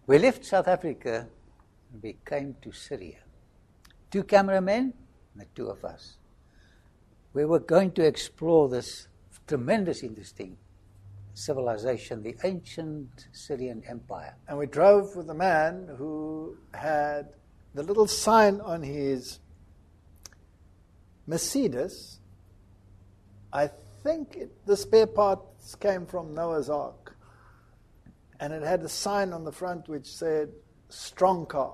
We left South Africa and we came to Syria. 2 cameramen and the 2 of us. We were going to explore this tremendous, interesting civilization, the ancient Syrian Empire. And we drove with a man who had the little sign on his Mercedes. I think the spare parts came from Noah's Ark. And it had a sign on the front which said, strong car.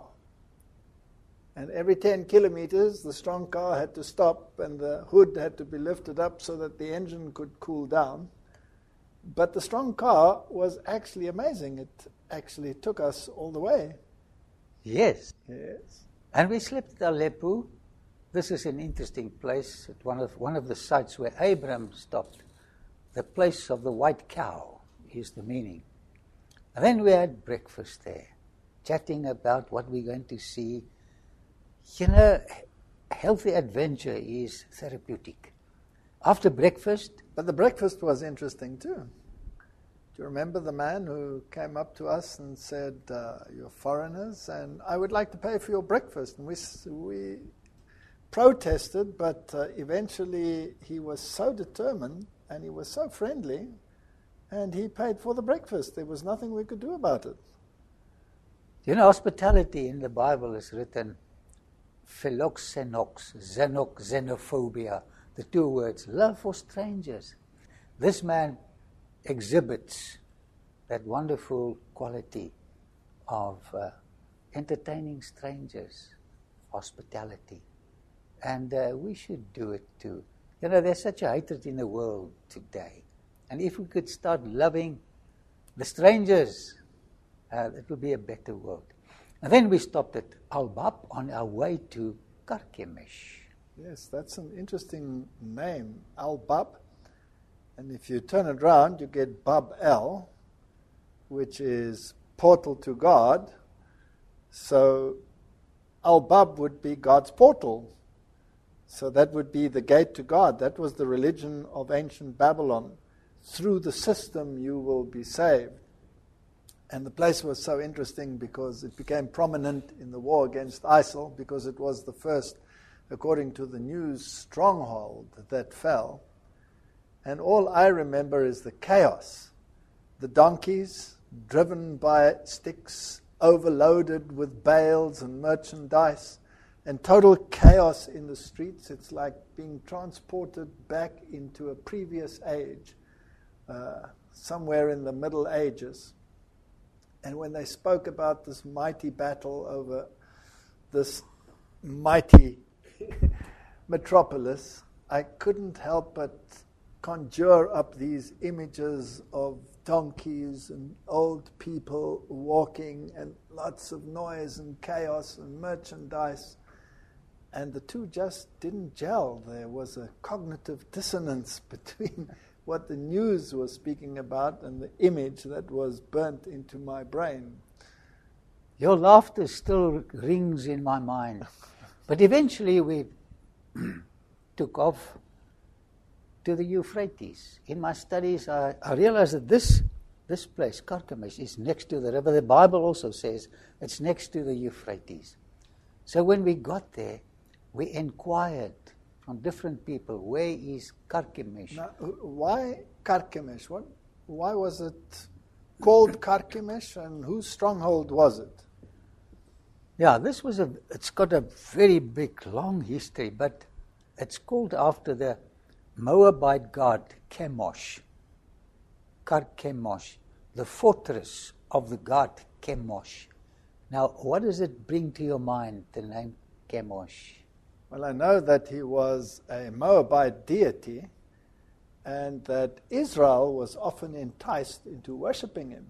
And every 10 kilometers, the strong car had to stop and the hood had to be lifted up so that the engine could cool down. But the strong car was actually amazing. It actually took us all the way. Yes. Yes. And we slept at Aleppo. This is an interesting place, at one of the sites where Abraham stopped. The place of the white cow is the meaning. And then we had breakfast there, chatting about what we're going to see. You know, healthy adventure is therapeutic. After breakfast... But the breakfast was interesting too. Do you remember the man who came up to us and said, you're foreigners and I would like to pay for your breakfast? And we protested, but eventually he was so determined and he was so friendly and he paid for the breakfast. There was nothing we could do about it. You know, hospitality in the Bible is written philoxenox, xenophobia, the 2 words, love for strangers. This man exhibits that wonderful quality of entertaining strangers, hospitality. And we should do it too. You know, there's such a hatred in the world today. And if we could start loving the strangers, it would be a better world. And then we stopped at Al-Bab on our way to Carchemish. Yes, that's an interesting name, Al-Bab. And if you turn it around, you get Bab-El, which is portal to God. So Al-Bab would be God's portal. So that would be the gate to God. That was the religion of ancient Babylon. Through the system you will be saved. And the place was so interesting because it became prominent in the war against ISIL because it was the first, according to the news, stronghold that fell. And all I remember is the chaos. The donkeys driven by sticks, overloaded with bales and merchandise, and total chaos in the streets. It's like being transported back into a previous age, somewhere in the Middle Ages. And when they spoke about this mighty battle over this mighty metropolis, I couldn't help but conjure up these images of donkeys and old people walking and lots of noise and chaos and merchandise. And the two just didn't gel. There was a cognitive dissonance between what the news was speaking about and the image that was burnt into my brain. Your laughter still rings in my mind. But eventually we took off to the Euphrates. In my studies, I realized that this place, Carchemish, is next to the river. The Bible also says it's next to the Euphrates. So when we got there, we inquired from different people, where is Carchemish? Now, why Carchemish? Why was it called Carchemish, and whose stronghold was it? Yeah, it's got a very big, long history, but it's called after the Moabite god Chemosh. Carchemish, the fortress of the god Chemosh. Now, what does it bring to your mind, the name Chemosh? Well, I know that he was a Moabite deity and that Israel was often enticed into worshipping him.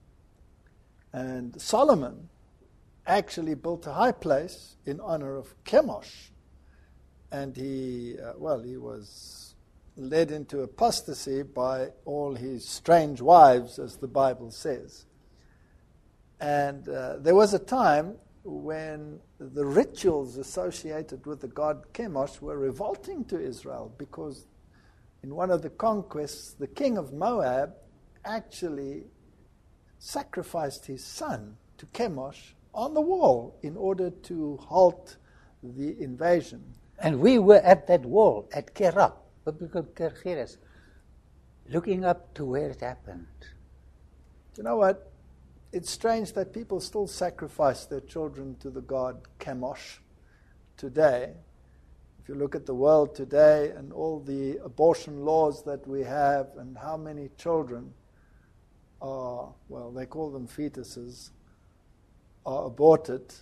And Solomon actually built a high place in honor of Chemosh. And he was led into apostasy by all his strange wives, as the Bible says. And there was a time when the rituals associated with the god Chemosh were revolting to Israel, because in one of the conquests, the king of Moab actually sacrificed his son to Chemosh on the wall in order to halt the invasion. And we were at that wall, at Kerab, biblical Kergeres, looking up to where it happened. You know what? It's strange that people still sacrifice their children to the god Chemosh today. If you look at the world today and all the abortion laws that we have and how many children are, well, they call them fetuses, are aborted.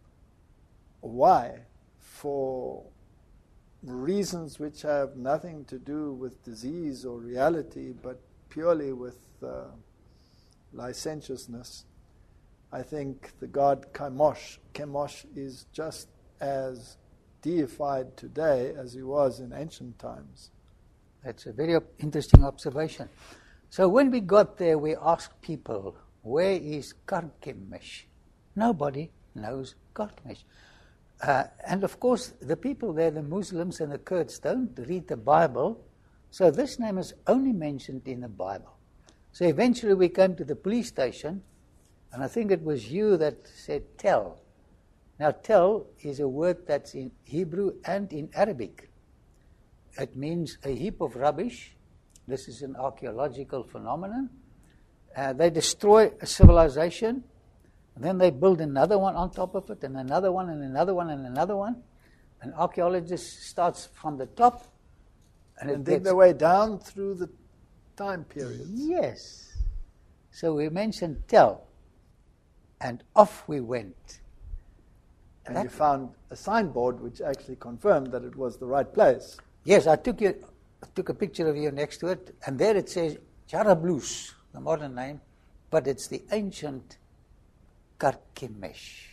Why? For reasons which have nothing to do with disease or reality, but purely with licentiousness. I think the god Chemosh is just as deified today as he was in ancient times. That's a very interesting observation. So when we got there, we asked people, where is Carchemish? Nobody knows Carchemish. And of course, the people there, the Muslims and the Kurds, don't read the Bible, so this name is only mentioned in the Bible. So eventually we came to the police station, and I think it was you that said tell. Now tell is a word that's in Hebrew and in Arabic. It means a heap of rubbish. This is an archaeological phenomenon. They destroy a civilization, and then they build another one on top of it, and another one, and another one, and another one. An archaeologist starts from the top, and dig their way down through the time periods. Yes. So we mentioned Tel, and off we went. And you found a signboard which actually confirmed that it was the right place. Yes, I took a picture of you next to it, and there it says Jarablus, the modern name, but it's the ancient Carchemish.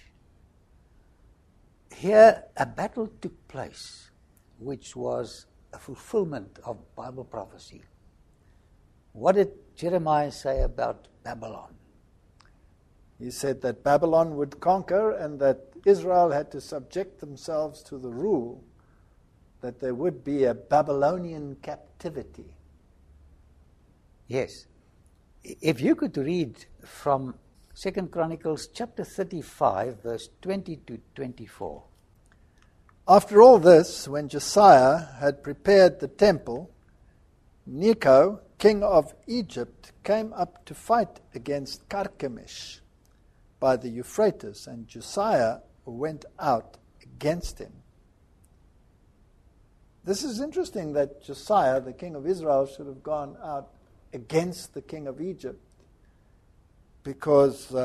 Here, a battle took place, which was a fulfillment of Bible prophecy. What did Jeremiah say about Babylon? He said that Babylon would conquer and that Israel had to subject themselves to the rule, that there would be a Babylonian captivity. Yes. If you could read from 2 Chronicles chapter 35, verse 20 to 24. After all this, when Josiah had prepared the temple, Necho, king of Egypt, came up to fight against Carchemish by the Euphrates, and Josiah went out against him. This is interesting that Josiah, the king of Israel, should have gone out against the king of Egypt, because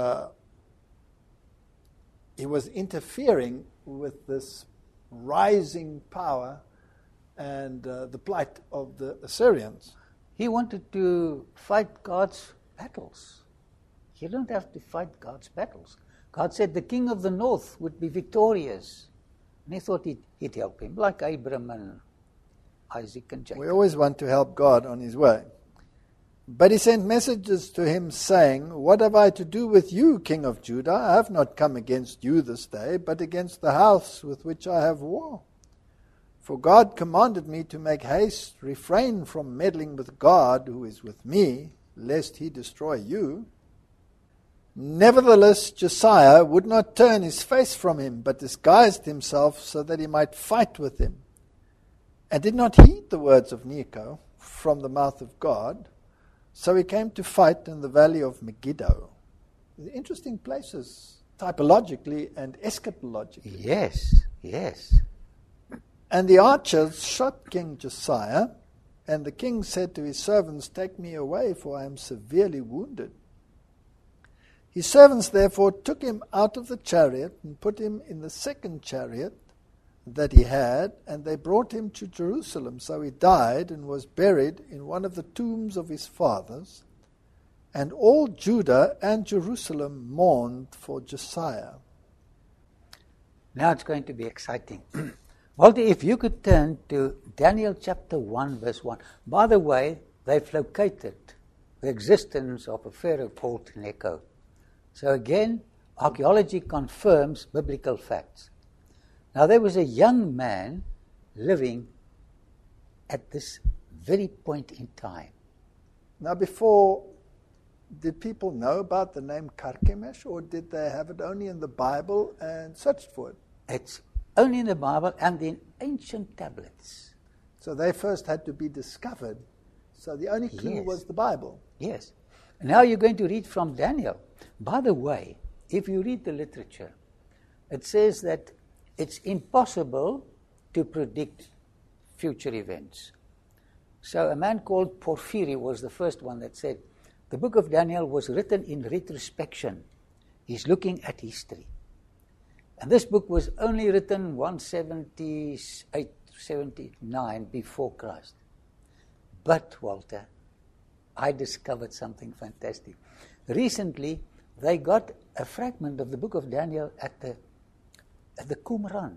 he was interfering with this rising power and the plight of the Assyrians. He wanted to fight God's battles. You don't have to fight God's battles. God said the king of the north would be victorious. And he thought he'd help him, like Abraham and Isaac and Jacob. We always want to help God on his way. But he sent messages to him saying, "What have I to do with you, king of Judah? I have not come against you this day, but against the house with which I have war. For God commanded me to make haste, refrain from meddling with God who is with me, lest he destroy you." Nevertheless, Josiah would not turn his face from him, but disguised himself so that he might fight with him, and did not heed the words of Necho from the mouth of God. So he came to fight in the valley of Megiddo. The interesting places, typologically and eschatologically. Yes, yes. And the archers shot King Josiah, and the king said to his servants, "Take me away, for I am severely wounded." His servants therefore took him out of the chariot and put him in the second chariot that he had, and they brought him to Jerusalem. So he died and was buried in one of the tombs of his fathers, and all Judah and Jerusalem mourned for Josiah. Now it's going to be exciting. Walter, if you could turn to Daniel chapter 1, verse 1. By the way, they've located the existence of a pharaoh called Necho. So again, archaeology confirms biblical facts. Now there was a young man living at this very point in time. Now before did people know about the name Carchemish, or did they have it only in the Bible and searched for it? It's only in the Bible and in ancient tablets. So they first had to be discovered. So the only clue was the Bible. Yes. Now you're going to read from Daniel. By the way, if you read the literature, it says that it's impossible to predict future events. So a man called Porphyry was the first one that said, the book of Daniel was written in retrospection. He's looking at history. And this book was only written 178, 79 before Christ. But, Walter, I discovered something fantastic. Recently, they got a fragment of the book of Daniel at the Qumran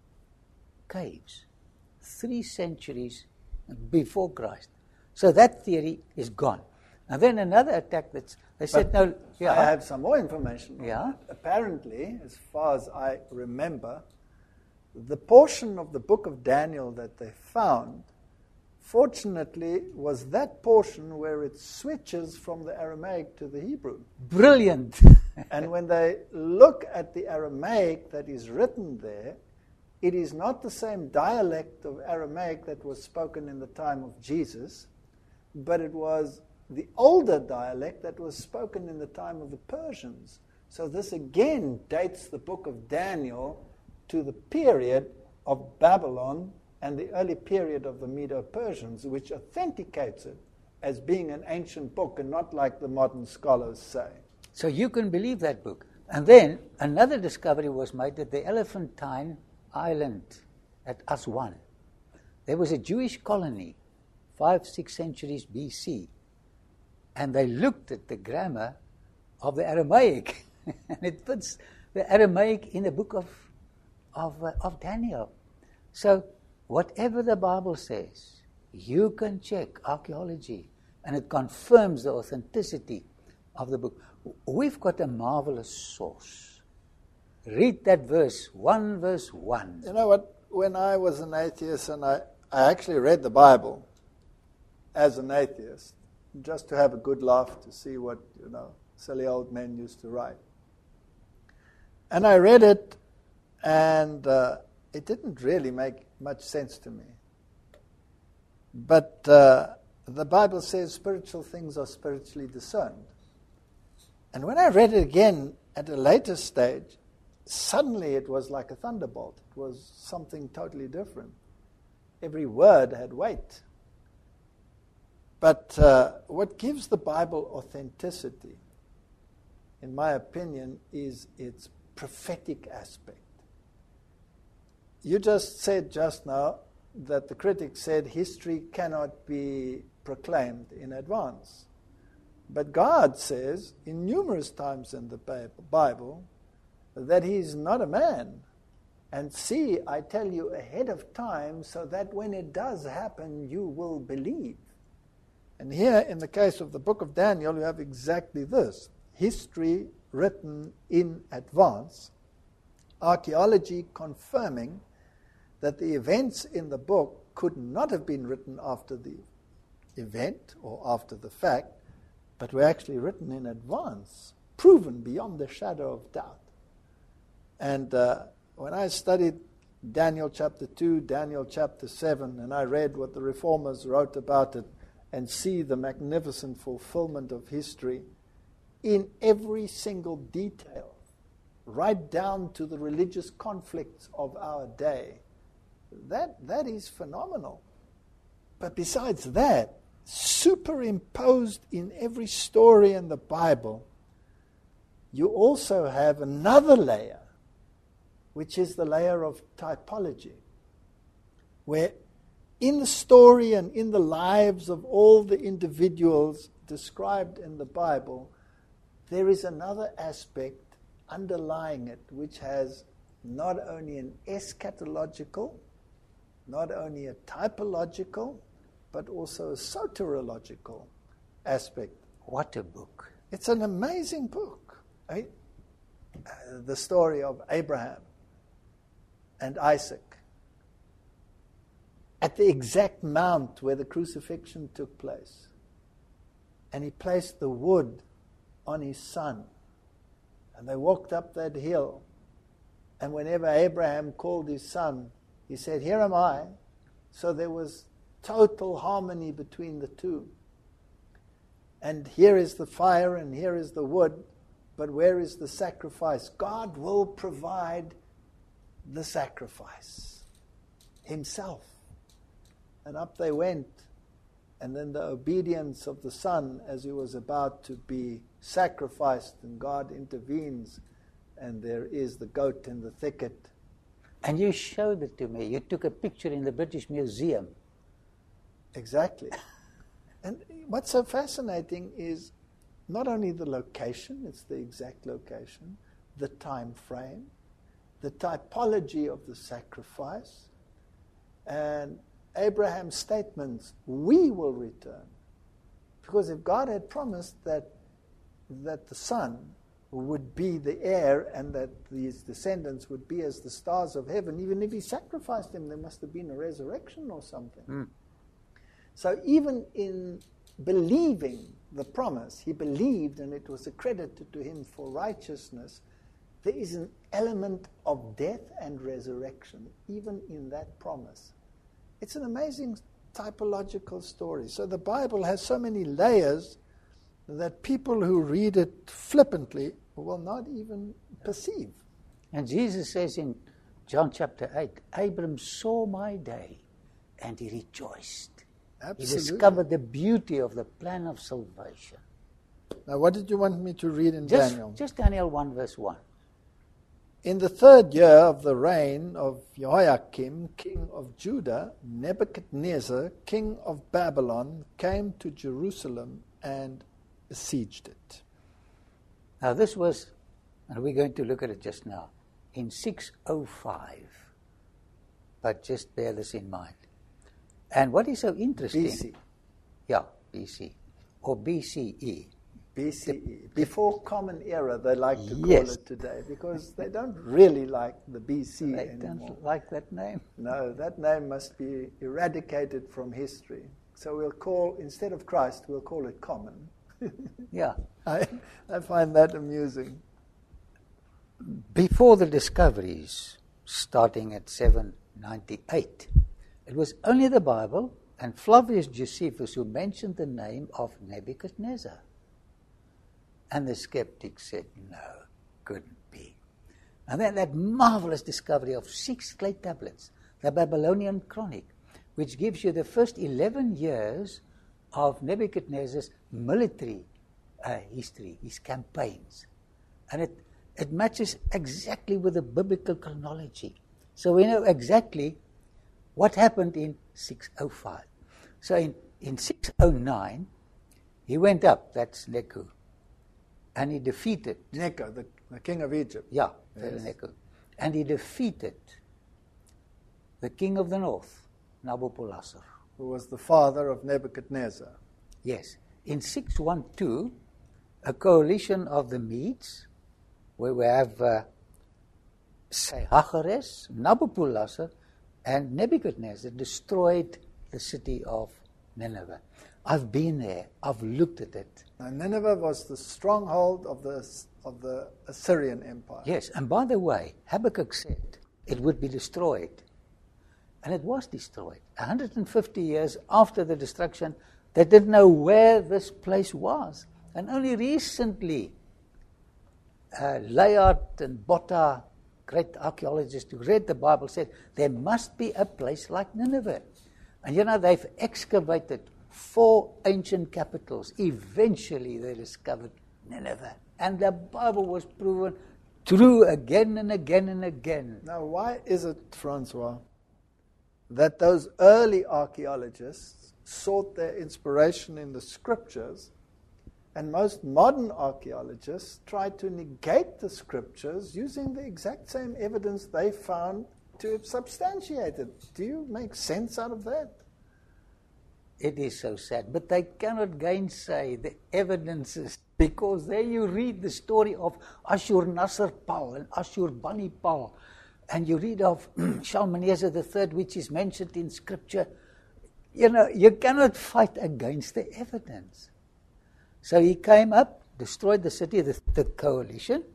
caves, 3 centuries before Christ. So that theory is gone. And then another attack they said, no. Yeah, I have some more information. Yeah. Apparently, as far as I remember, the portion of the book of Daniel that they found, fortunately, was that portion where it switches from the Aramaic to the Hebrew. Brilliant. And when they look at the Aramaic that is written there, it is not the same dialect of Aramaic that was spoken in the time of Jesus, but it was the older dialect that was spoken in the time of the Persians. So this again dates the book of Daniel to the period of Babylon and the early period of the Medo-Persians, which authenticates it as being an ancient book and not like the modern scholars say. So you can believe that book. And then another discovery was made at the Elephantine Island at Aswan. There was a Jewish colony, 5-6 centuries BC, and they looked at the grammar of the Aramaic, and it fits the Aramaic in the book of Daniel. So whatever the Bible says, you can check archaeology, and it confirms the authenticity of the book. We've got a marvelous source. Read that verse 1. You know what? When I was an atheist, and I actually read the Bible as an atheist, just to have a good laugh, to see what, silly old men used to write. And I read it, and it didn't really make much sense to me. But the Bible says spiritual things are spiritually discerned. And when I read it again at a later stage, suddenly it was like a thunderbolt. It was something totally different. Every word had weight. But what gives the Bible authenticity, in my opinion, is its prophetic aspect. You just said just now that the critics said history cannot be proclaimed in advance. But God says in numerous times in the Bible that He's not a man. And see, I tell you ahead of time so that when it does happen, you will believe. And here, in the case of the book of Daniel, you have exactly this. History written in advance, archaeology confirming that the events in the book could not have been written after the event or after the fact, but were actually written in advance, proven beyond the shadow of doubt. And when I studied Daniel chapter 2, Daniel chapter 7, and I read what the Reformers wrote about it, and see the magnificent fulfillment of history in every single detail, right down to the religious conflicts of our day. That is phenomenal. But besides that, superimposed in every story in the Bible, you also have another layer, which is the layer of typology, where in the story and in the lives of all the individuals described in the Bible, there is another aspect underlying it, which has not only an eschatological, not only a typological, but also a soteriological aspect. What a book. It's an amazing book. The story of Abraham and Isaac, at the exact mount where the crucifixion took place. And he placed the wood on his son. And they walked up that hill. And whenever Abraham called his son, he said, "Here am I." So there was total harmony between the two. And here is the fire and here is the wood, but where is the sacrifice? God will provide the sacrifice himself. And up they went. And then the obedience of the son as he was about to be sacrificed, and God intervenes, and there is the goat in the thicket. And you showed it to me. You took a picture in the British Museum. Exactly. And what's so fascinating is not only the location, it's the exact location, the time frame, the typology of the sacrifice, and Abraham's statements, "We will return." Because if God had promised that the son would be the heir and that his descendants would be as the stars of heaven, even if he sacrificed them, there must have been a resurrection or something. Mm. So even in believing the promise, he believed and it was accredited to him for righteousness, there is an element of death and resurrection, even in that promise. It's an amazing typological story. So the Bible has so many layers that people who read it flippantly will not even perceive. And Jesus says in John chapter 8, Abram saw my day and he rejoiced. Absolutely. He discovered the beauty of the plan of salvation. Now what did you want me to read in Daniel? Just Daniel 1 verse 1. In the 3rd year of the reign of Jehoiakim, king of Judah, Nebuchadnezzar, king of Babylon, came to Jerusalem and besieged it. Now this was, and we're going to look at it just now, in 605. But just bear this in mind. And what is so interesting... BC. Yeah, BC. Or BCE. BCE. Before Common Era, they like to call it today, because they don't really like the BC they anymore. Don't like that name? No, that name must be eradicated from history. So we'll call, instead of Christ, we'll call it Common. Yeah. I find that amusing. Before the discoveries, starting at 798, it was only the Bible and Flavius Josephus who mentioned the name of Nebuchadnezzar. And the skeptics said, no, couldn't be. And then that marvelous discovery of 6 clay tablets, the Babylonian Chronic, which gives you the first 11 years of Nebuchadnezzar's military history, his campaigns. And it matches exactly with the biblical chronology. So we know exactly what happened in 605. So in 609, he went up, that's Necho, and he defeated... Necho, the king of Egypt. Yeah, yes. Necho. And he defeated the king of the north, Nabopolassar, who was the father of Nebuchadnezzar. Yes. In 612, a coalition of the Medes, where we have Ahasuerus, Nabopolassar, and Nebuchadnezzar destroyed the city of Nineveh. I've been there. I've looked at it. Now, Nineveh was the stronghold of the Assyrian Empire. Yes, and by the way, Habakkuk said it would be destroyed. And it was destroyed. 150 years after the destruction, they didn't know where this place was. And only recently, Layard and Botta, great archaeologists who read the Bible, said there must be a place like Nineveh. And you know, they've excavated 4 ancient capitals. Eventually they discovered Nineveh. And the Bible was proven true again and again and again. Now, why is it, Francois, that those early archaeologists sought their inspiration in the scriptures, and most modern archaeologists try to negate the scriptures using the exact same evidence they found to substantiate it? Do you make sense out of that? It is so sad, but they cannot gainsay the evidences, because there you read the story of Ashur-nasir-pal and Ashur-bani-pal, and you read of Shalmaneser III, which is mentioned in Scripture. You know, you cannot fight against the evidence. So he came up destroyed the city, the coalition,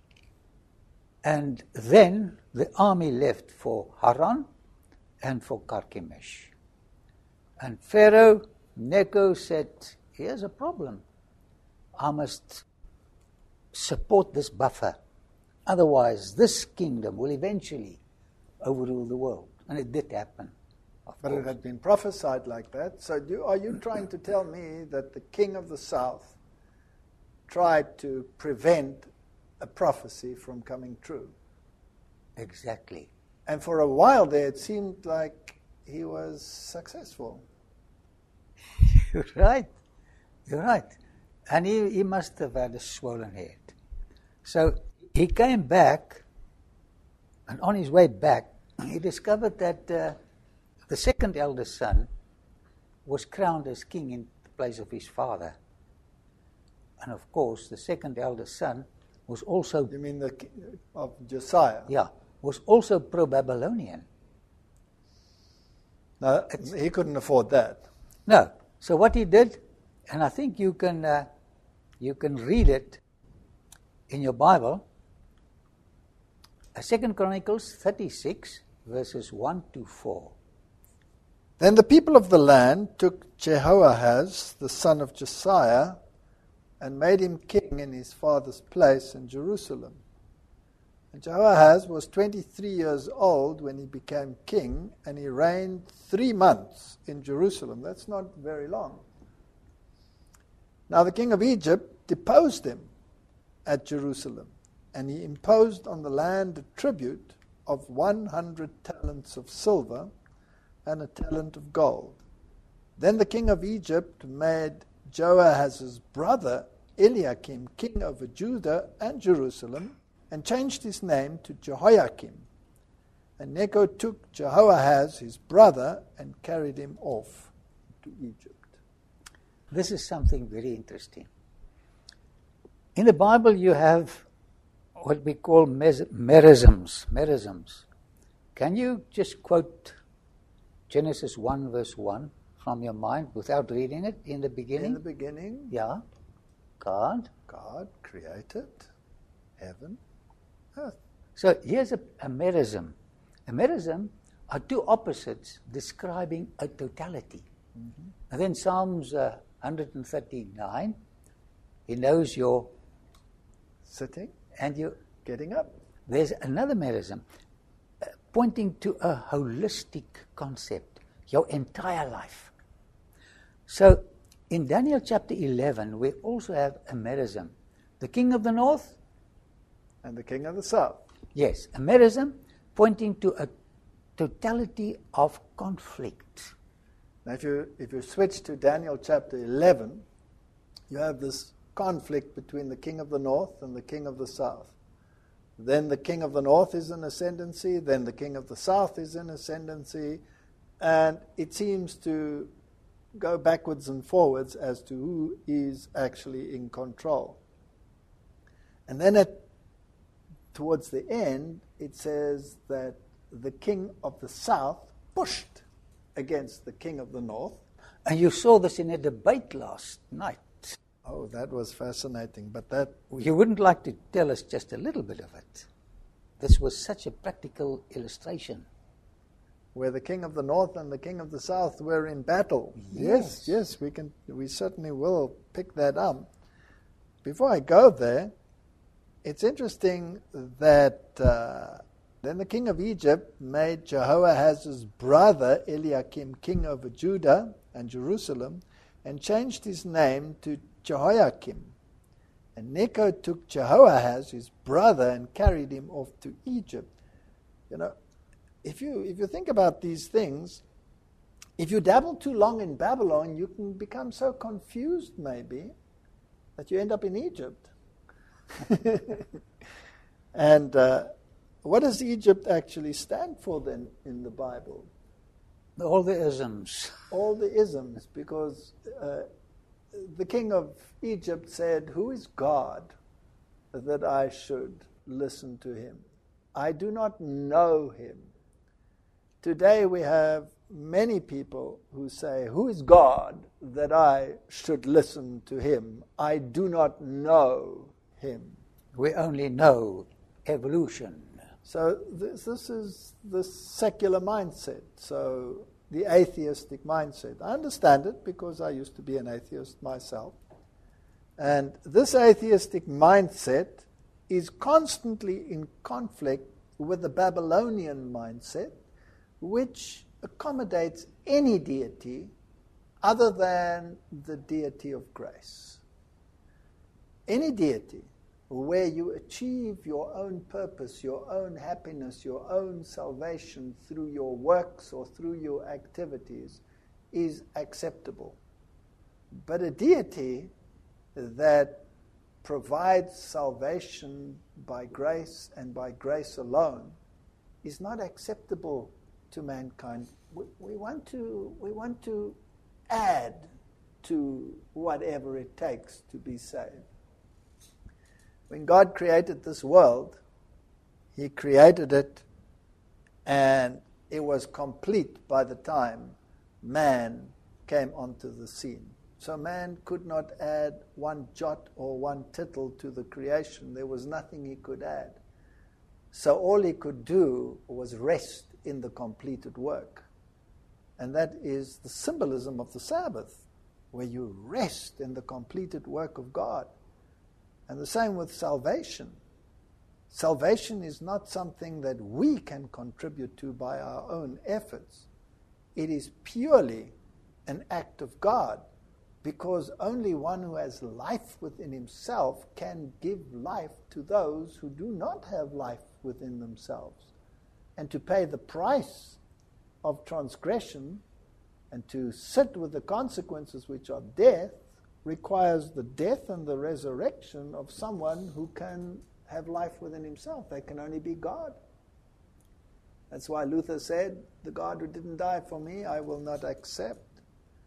and then the army left for Haran and for Carchemish. And Pharaoh Necho said, here's a problem. I must support this buffer. Otherwise, this kingdom will eventually overrule the world. And it did happen. But it had been prophesied like that. So are you trying to tell me that the king of the south tried to prevent a prophecy from coming true? Exactly. And for a while there, it seemed like he was successful. You're right. You're right. And he must have had a swollen head. So he came back, and on his way back, he discovered that the second eldest son was crowned as king in the place of his father. And of course, the second eldest son was also... You mean of Josiah? Yeah, was also pro-Babylonian. No, he couldn't afford that. No. So what he did, and I think you can read it in your Bible, 2 Chronicles 36, verses 1 to 4. Then the people of the land took Jehoahaz, the son of Josiah, and made him king in his father's place in Jerusalem. And Jehoahaz was 23 years old when he became king, and he reigned 3 months in Jerusalem. That's not very long. Now the king of Egypt deposed him at Jerusalem, and he imposed on the land a tribute of 100 talents of silver and a talent of gold. Then the king of Egypt made Joahaz's brother Eliakim king over Judah and Jerusalem, and changed his name to Jehoiakim. And Necho took Jehoahaz, his brother, and carried him off to Egypt. This is something very interesting. In the Bible you have what we call merisms. Can you just quote Genesis 1 verse 1 from your mind without reading it in the beginning? In the beginning, Yeah. God created heaven, earth. So here's a merism. A merism are two opposites describing a totality. Mm-hmm. And then Psalms 139, he knows you're sitting and you're getting up. There's another merism pointing to a holistic concept, your entire life. So in Daniel chapter 11, we also have a merism. The king of the north and the king of the south. Yes, a merism pointing to a totality of conflict. Now if you switch to Daniel chapter 11, you have this conflict between the king of the north and the king of the south. Then the king of the north is in ascendancy, then the king of the south is in ascendancy, and it seems to go backwards and forwards as to who is actually in control. And then towards the end, it says that the king of the south pushed against the king of the north. And you saw this in a debate last night. Oh, that was fascinating. But that... You wouldn't like to tell us just a little bit of it. This was such a practical illustration. Where the king of the north and the king of the south were in battle. Yes, we certainly will pick that up. Before I go there, it's interesting that then the king of Egypt made Jehoahaz's brother Eliakim king over Judah and Jerusalem, and changed his name to Jehoiakim. And Necho took Jehoahaz, his brother, and carried him off to Egypt. You know, if you think about these things, if you dabble too long in Babylon, you can become so confused maybe that you end up in Egypt. And what does Egypt actually stand for then in the Bible? All the isms. All the isms, because the king of Egypt said, "Who is God that I should listen to him? I do not know him." Today we have many people who say, "Who is God that I should listen to him? I do not know him." We only know evolution. So this is the secular mindset, so the atheistic mindset. I understand it because I used to be an atheist myself. And this atheistic mindset is constantly in conflict with the Babylonian mindset, which accommodates any deity other than the deity of grace. Any deity where you achieve your own purpose, your own happiness, your own salvation through your works or through your activities is acceptable. But a deity that provides salvation by grace and by grace alone is not acceptable to mankind. We want to add to whatever it takes to be saved. When God created this world, he created it and it was complete by the time man came onto the scene. So man could not add one jot or one tittle to the creation. There was nothing he could add. So all he could do was rest in the completed work. And that is the symbolism of the Sabbath, where you rest in the completed work of God. And the same with salvation. Salvation is not something that we can contribute to by our own efforts. It is purely an act of God, because only one who has life within himself can give life to those who do not have life within themselves. And to pay the price of transgression and to sit with the consequences, which are death, requires the death and the resurrection of someone who can have life within himself. They can only be God. That's why Luther said, "The God who didn't die for me, I will not accept."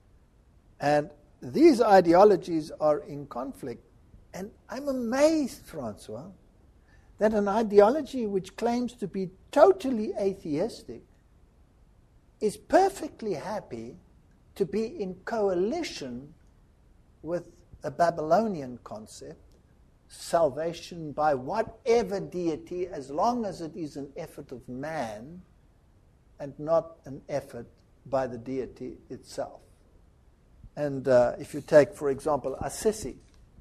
And these ideologies are in conflict. And I'm amazed, Francois, that an ideology which claims to be totally atheistic is perfectly happy to be in coalition with a Babylonian concept, salvation by whatever deity, as long as it is an effort of man and not an effort by the deity itself. And if you take, for example, Assisi,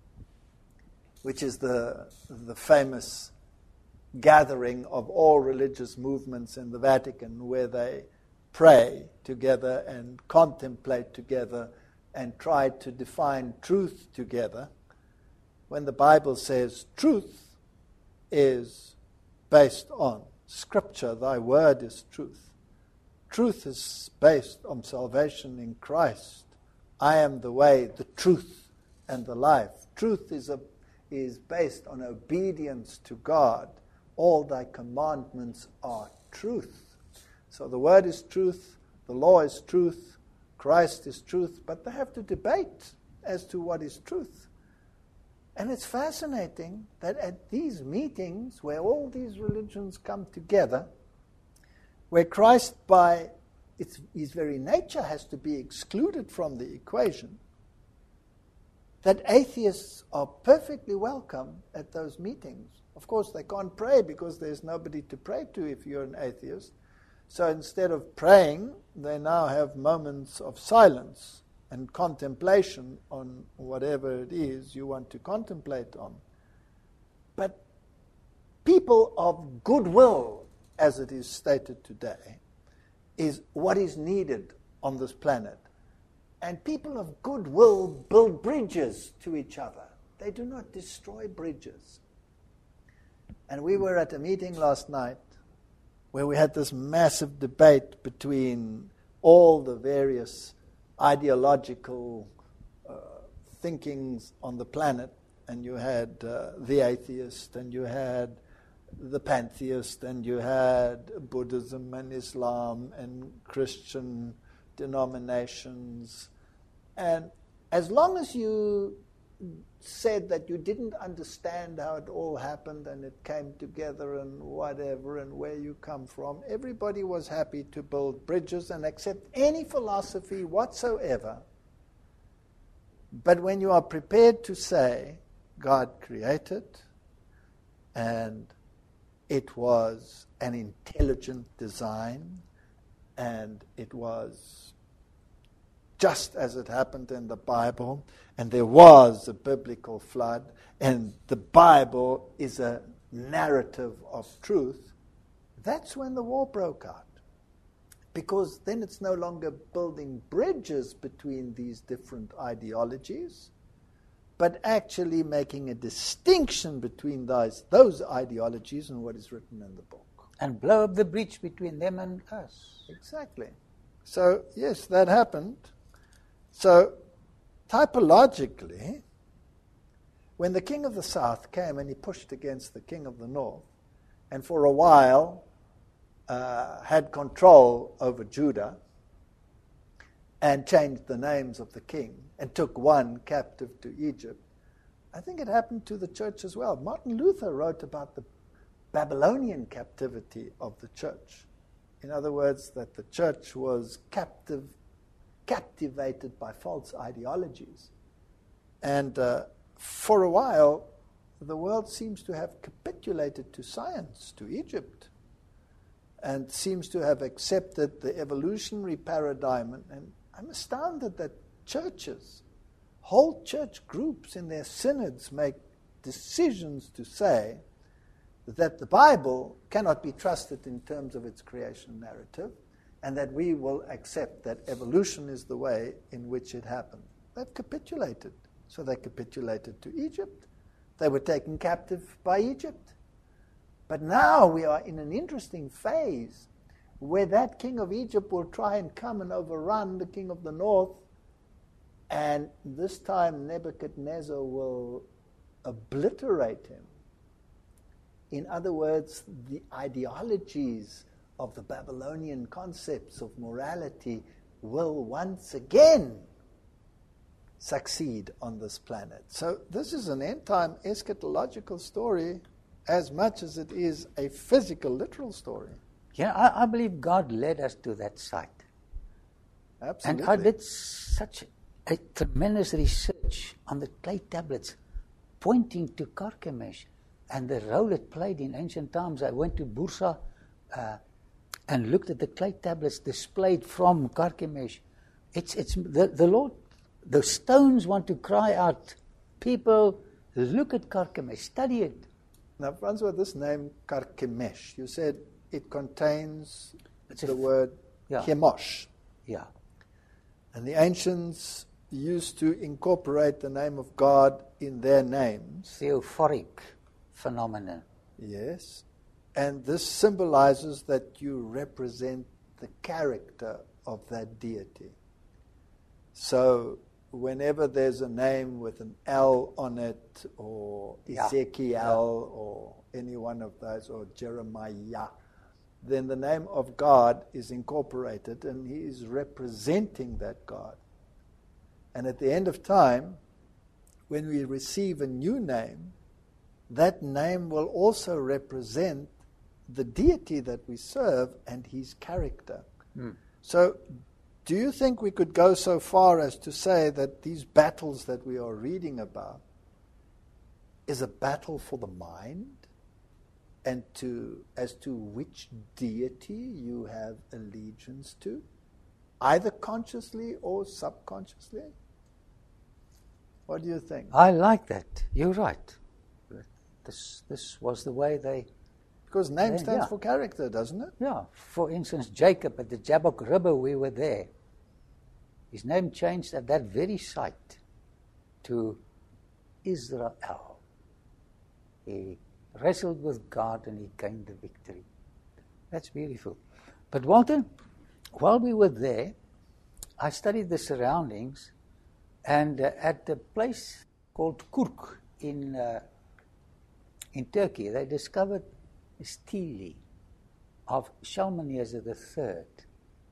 which is the famous gathering of all religious movements in the Vatican, where they pray together and contemplate together and try to define truth together, when the Bible says truth is based on Scripture, thy word is truth. Truth is based on salvation in Christ. I am the way, the truth, and the life. Truth is based on obedience to God. All thy commandments are truth. So the word is truth, the law is truth, Christ is truth, but they have to debate as to what is truth. And it's fascinating that at these meetings where all these religions come together, where Christ by his very nature has to be excluded from the equation, that atheists are perfectly welcome at those meetings. Of course, they can't pray because there's nobody to pray to if you're an atheist. So instead of praying, they now have moments of silence and contemplation on whatever it is you want to contemplate on. But people of goodwill, as it is stated today, is what is needed on this planet. And people of goodwill build bridges to each other. They do not destroy bridges. And we were at a meeting last night where we had this massive debate between all the various ideological thinkings on the planet. And you had the atheist, and you had the pantheist, and you had Buddhism and Islam and Christian denominations. And as long as you said that you didn't understand how it all happened and it came together and whatever and where you come from. Everybody was happy to build bridges and accept any philosophy whatsoever. But when you are prepared to say God created and it was an intelligent design and it was just as it happened in the Bible, and there was a biblical flood, and the Bible is a narrative of truth, that's when the war broke out. Because then it's no longer building bridges between these different ideologies, but actually making a distinction between those ideologies and what is written in the book. And blow up the bridge between them and us. Exactly. So, yes, that happened. So, typologically, when the king of the south came and he pushed against the king of the north, and for a while had control over Judah, and changed the names of the king, and took one captive to Egypt, I think it happened to the church as well. Martin Luther wrote about the Babylonian captivity of the church. In other words, that the church was captivated by false ideologies. And for a while, the world seems to have capitulated to science, to Egypt, and seems to have accepted the evolutionary paradigm. And I'm astounded that churches, whole church groups in their synods make decisions to say that the Bible cannot be trusted in terms of its creation narrative, and that we will accept that evolution is the way in which it happened. They've capitulated. So they capitulated to Egypt. They were taken captive by Egypt. But now we are in an interesting phase where that king of Egypt will try and come and overrun the king of the north, and this time Nebuchadnezzar will obliterate him. In other words, the ideologies of the Babylonian concepts of morality will once again succeed on this planet. So this is an end-time eschatological story as much as it is a physical, literal story. Yeah, I believe God led us to that site. Absolutely. And I did such a tremendous research on the clay tablets pointing to Carchemish and the role it played in ancient times. I went to Bursa and looked at the clay tablets displayed from Carchemish. It's the Lord, the stones want to cry out, people, look at Carchemish, study it. Now, Francois, this name Carchemish, you said it contains the word chemosh. Yeah. And the ancients used to incorporate the name of God in their names. Theophoric phenomenon. Yes. And this symbolizes that you represent the character of that deity. So whenever there's a name with an L on it, or Ezekiel, or any one of those, or Jeremiah, then the name of God is incorporated, and he is representing that God. And at the end of time, when we receive a new name, that name will also represent the deity that we serve and his character. So do you think we could go so far as to say that these battles that we are reading about is a battle for the mind, and as to which deity you have allegiance to, either consciously or subconsciously? What do you think? I like that. You're right. This was the way they... Because name stands for character, doesn't it? Yeah. For instance, Jacob at the Jabbok River, we were there. His name changed at that very site to Israel. He wrestled with God and he gained the victory. That's beautiful. But Walter, while we were there, I studied the surroundings, and at a place called Kurk in Turkey, they discovered a stele of Shalmaneser III.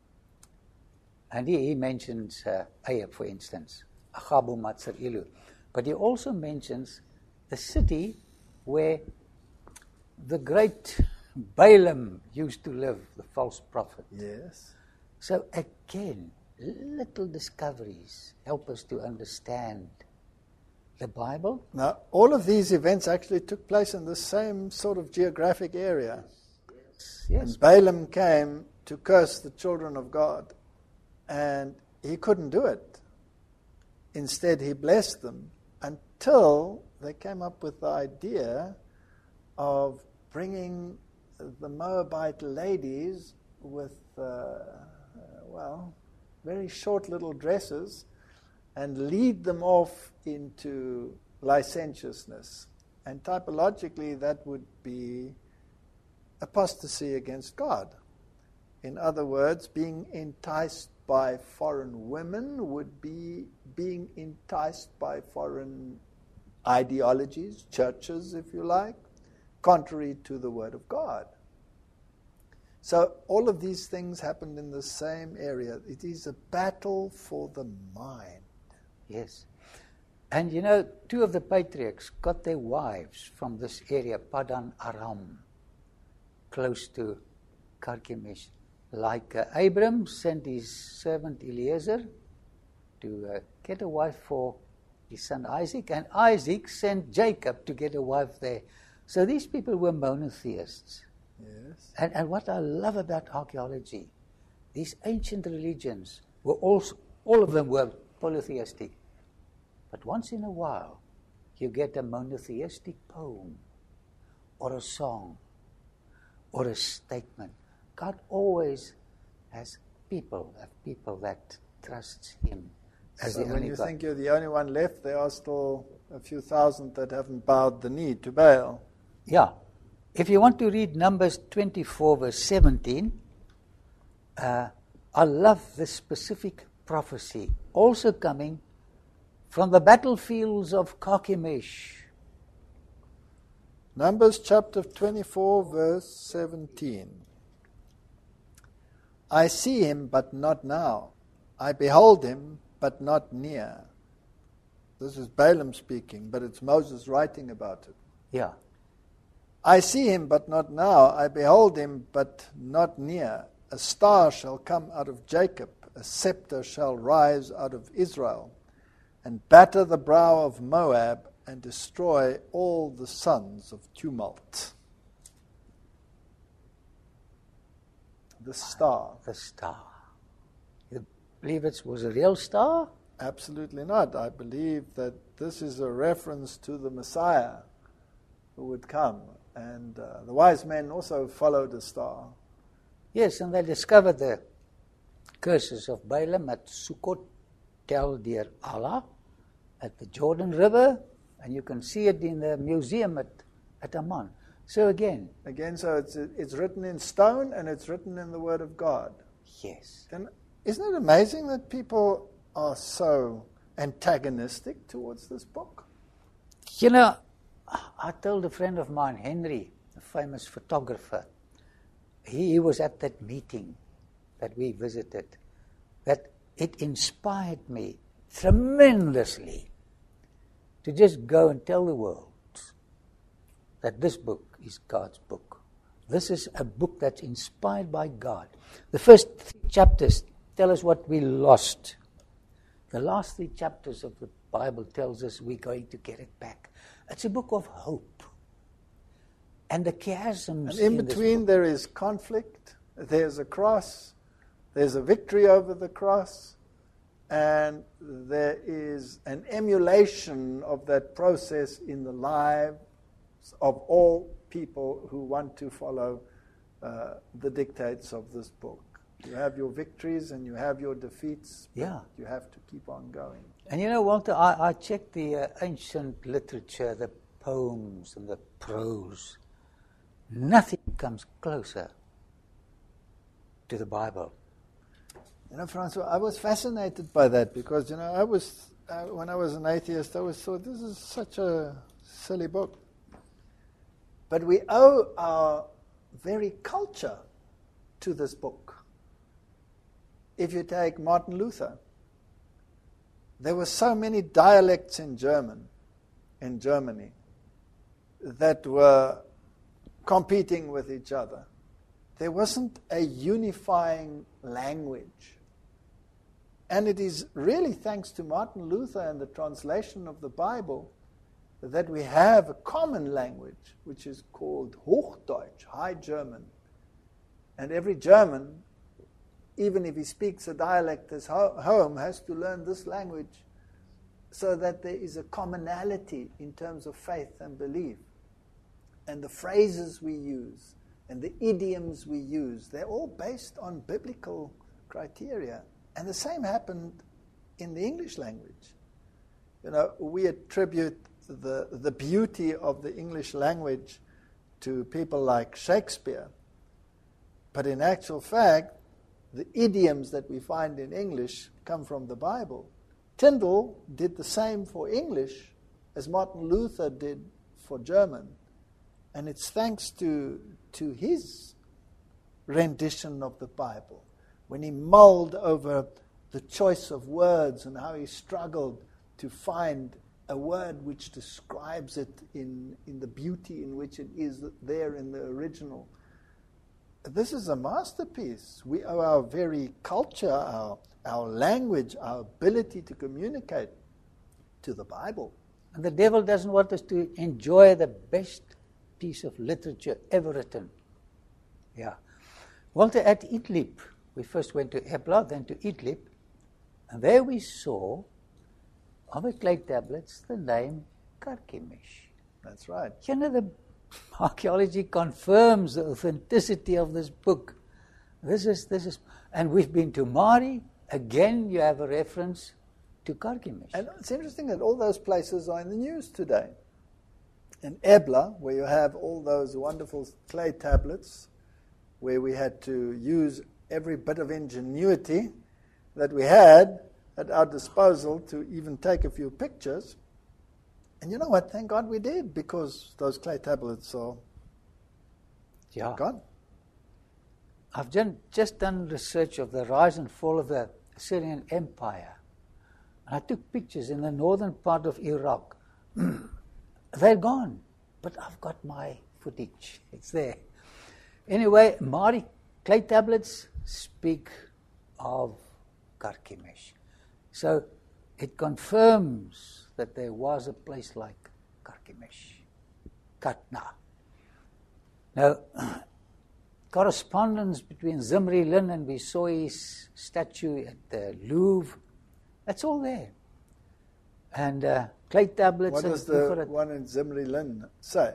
And he mentions Ayub, for instance, Achabu Matzar Ilu. But he also mentions the city where the great Balaam used to live, the false prophet. Yes. So again, little discoveries help us to understand the Bible. Now, all of these events actually took place in the same sort of geographic area. Yes. And Balaam came to curse the children of God, and he couldn't do it. Instead, he blessed them until they came up with the idea of bringing the Moabite ladies with, very short little dresses and lead them off into licentiousness. And typologically, that would be apostasy against God. In other words, being enticed by foreign women would be being enticed by foreign ideologies, churches, if you like, contrary to the Word of God. So all of these things happened in the same area. It is a battle for the mind. Yes. And you know, two of the patriarchs got their wives from this area, Padan Aram, close to Carchemish. Like Abram sent his servant Eliezer to get a wife for his son Isaac, and Isaac sent Jacob to get a wife there. So these people were monotheists. Yes. And what I love about archaeology, these ancient religions were also, all of them were polytheistic. But once in a while, you get a monotheistic poem, or a song, or a statement. God always has people that trust Him as So the when only you God. think you're the only one left, there are still a few thousand that haven't bowed the knee to Baal. Yeah. If you want to read Numbers 24, verse 17, I love this specific prophecy, also coming from the battlefields of Carchemish. Numbers chapter 24, verse 17. I see him, but not now. I behold him, but not near. This is Balaam speaking, but it's Moses writing about it. Yeah. I see him, but not now. I behold him, but not near. A star shall come out of Jacob. A scepter shall rise out of Israel, and batter the brow of Moab, and destroy all the sons of tumult. The star. The star. You believe it was a real star? Absolutely not. I believe that this is a reference to the Messiah who would come. And the wise men also followed a star. Yes, and they discovered the curses of Balaam at Sukkot Tel Dir Allah, at the Jordan River, and you can see it in the museum at Amman. So again, So it's written in stone and it's written in the Word of God. yes. And isn't it amazing that people are so antagonistic towards this book? You know, I told a friend of mine, Henry, a famous photographer, he was at that meeting that we visited, that it inspired me tremendously to just go and tell the world that this book is God's book. This is a book that's inspired by God. The first 3 chapters tell us what we lost. The last 3 chapters of the Bible tells us we're going to get it back. It's a book of hope. And the chasms And in between there is conflict, there's a cross, there's a victory over the cross, and there is an emulation of that process in the lives of all people who want to follow the dictates of this book. You have your victories and you have your defeats, but Yeah. you have to keep on going. And you know, Walter, I checked the ancient literature, the poems and the prose. Nothing comes closer to the Bible. You know, Francois, I was fascinated by that because, when I was an atheist, I always thought this is such a silly book. But we owe our very culture to this book. If you take Martin Luther, there were so many dialects in Germany, that were competing with each other. There wasn't a unifying language. And it is really thanks to Martin Luther and the translation of the Bible that we have a common language, which is called Hochdeutsch, High German. And every German, even if he speaks a dialect at home, has to learn this language so that there is a commonality in terms of faith and belief. And the phrases we use and the idioms we use, they're all based on biblical criteria. And the same happened in the English language. You know, we attribute the beauty of the English language to people like Shakespeare. But in actual fact, the idioms that we find in English come from the Bible. Tyndall did the same for English as Martin Luther did for German. And it's thanks to his rendition of the Bible, when he mulled over the choice of words and how he struggled to find a word which describes it in the beauty in which it is there in the original. This is a masterpiece. We owe our very culture, our language, our ability to communicate to the Bible. And the devil doesn't want us to enjoy the best piece of literature ever written. Yeah. Walter, at Idlib, we first went to Ebla, then to Idlib, and there we saw on the clay tablets the name Carchemish. That's right. You know, the archaeology confirms the authenticity of this book. This is, and we've been to Mari. Again, you have a reference to Carchemish. And it's interesting that all those places are in the news today. In Ebla, where you have all those wonderful clay tablets, where we had to use every bit of ingenuity that we had at our disposal to even take a few pictures. And you know what? Thank God we did, because those clay tablets are gone. I've just done research of the rise and fall of the Assyrian Empire. And I took pictures in the northern part of Iraq. They're gone, but I've got my footage. It's there. Anyway, Mari clay tablets speak of Carchemish. So it confirms that there was a place like Carchemish, Katna. Now, correspondence between Zimri Lin and we saw his statue at the Louvre, that's all there. And clay tablets. What does the one in Zimri Lin say?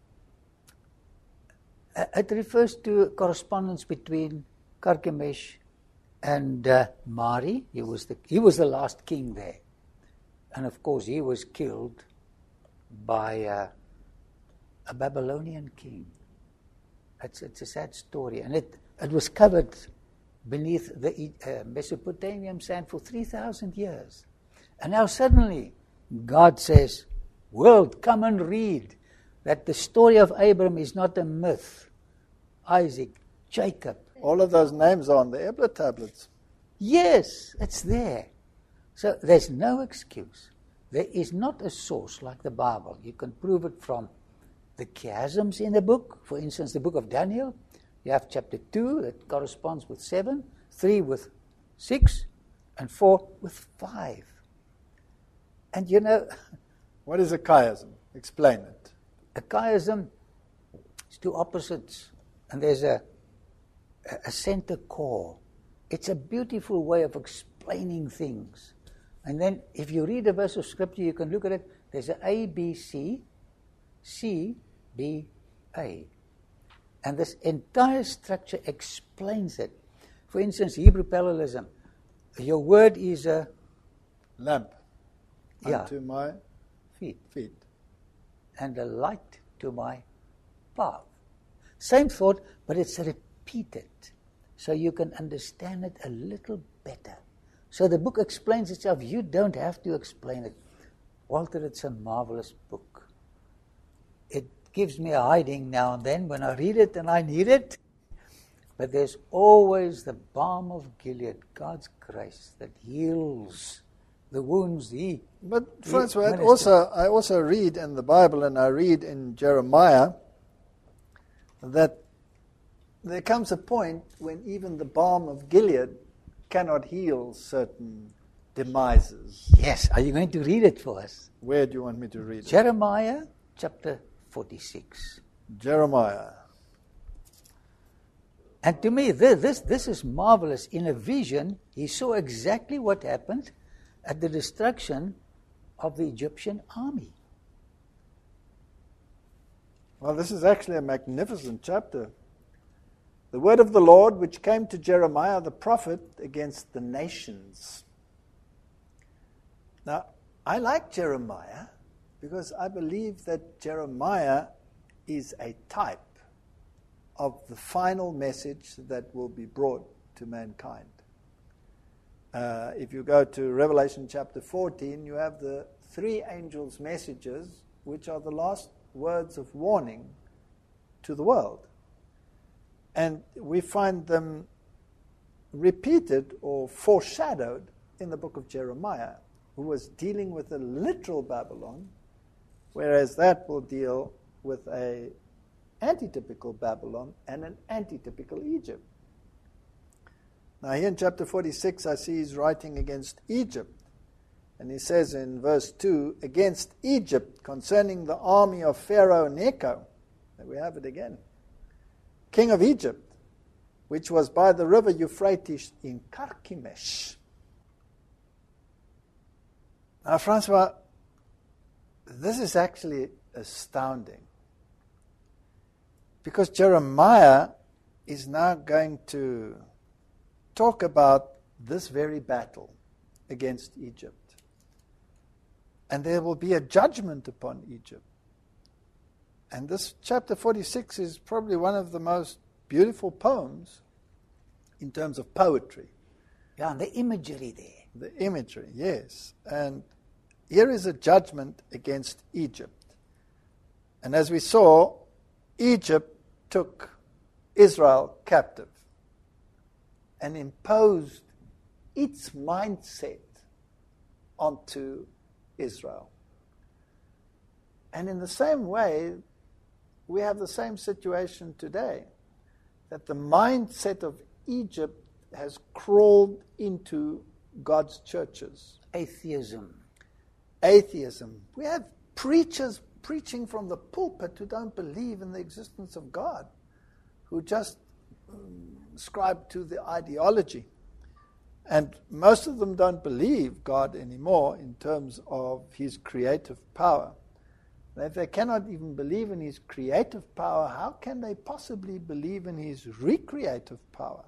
It refers to correspondence between Carchemish and Mari. He was the last king there. And of course he was killed by a Babylonian king. It's a sad story. And it was covered beneath the Mesopotamian sand for 3,000 years. And now suddenly God says, world, come and read that the story of Abraham is not a myth. Isaac, Jacob. All of those names are on the Ebla tablets. Yes, it's there. So there's no excuse. There is not a source like the Bible. You can prove it from the chiasms in the book. For instance, the book of Daniel. You have chapter 2 that corresponds with 7, 3 with 6, and 4 with 5. And you know... What is a chiasm? Explain it. A chiasm is two opposites, and there's a center core. It's a beautiful way of explaining things. And then if you read a verse of scripture, you can look at it. There's an A, B, C, C, B, A. And this entire structure explains it. For instance, Hebrew parallelism. Your word is a lamp unto my feet. And a light to my path. Same thought, but it's repeated. So you can understand it a little better. So the book explains itself. You don't have to explain it. Walter, it's a marvelous book. It gives me a hiding now and then when I read it and I need it. But there's always the balm of Gilead, God's grace, that heals the wounds he... But Francois, I also read in the Bible, and I read in Jeremiah, that there comes a point when even the balm of Gilead cannot heal certain demises. Yes, are you going to read it for us? Where do you want me to read it? Jeremiah chapter 46. Jeremiah. And to me, this is marvelous. In a vision, he saw exactly what happened at the destruction of the Egyptian army. Well, this is actually a magnificent chapter. The word of the Lord which came to Jeremiah the prophet against the nations. Now, I like Jeremiah because I believe that Jeremiah is a type of the final message that will be brought to mankind. If you go to Revelation chapter 14, you have the three angels' messages, which are the last words of warning to the world. And we find them repeated or foreshadowed in the book of Jeremiah, who was dealing with a literal Babylon, whereas that will deal with a antitypical Babylon and an antitypical Egypt. Now here in chapter 46, I see he's writing against Egypt. And he says in verse 2, against Egypt, concerning the army of Pharaoh Necho. There we have it again. King of Egypt, which was by the river Euphrates in Carchemish. Now, Francois, this is actually astounding. Because Jeremiah is now going to talk about this very battle against Egypt. And there will be a judgment upon Egypt. And this chapter 46 is probably one of the most beautiful poems in terms of poetry. Yeah, and the imagery there. The imagery, yes. And here is a judgment against Egypt. And as we saw, Egypt took Israel captive and imposed its mindset onto Israel. And in the same way, we have the same situation today, that the mindset of Egypt has crawled into God's churches. Atheism. We have preachers preaching from the pulpit who don't believe in the existence of God, who just ascribe to the ideology. And most of them don't believe God anymore in terms of his creative power. And if they cannot even believe in his creative power, how can they possibly believe in his recreative power?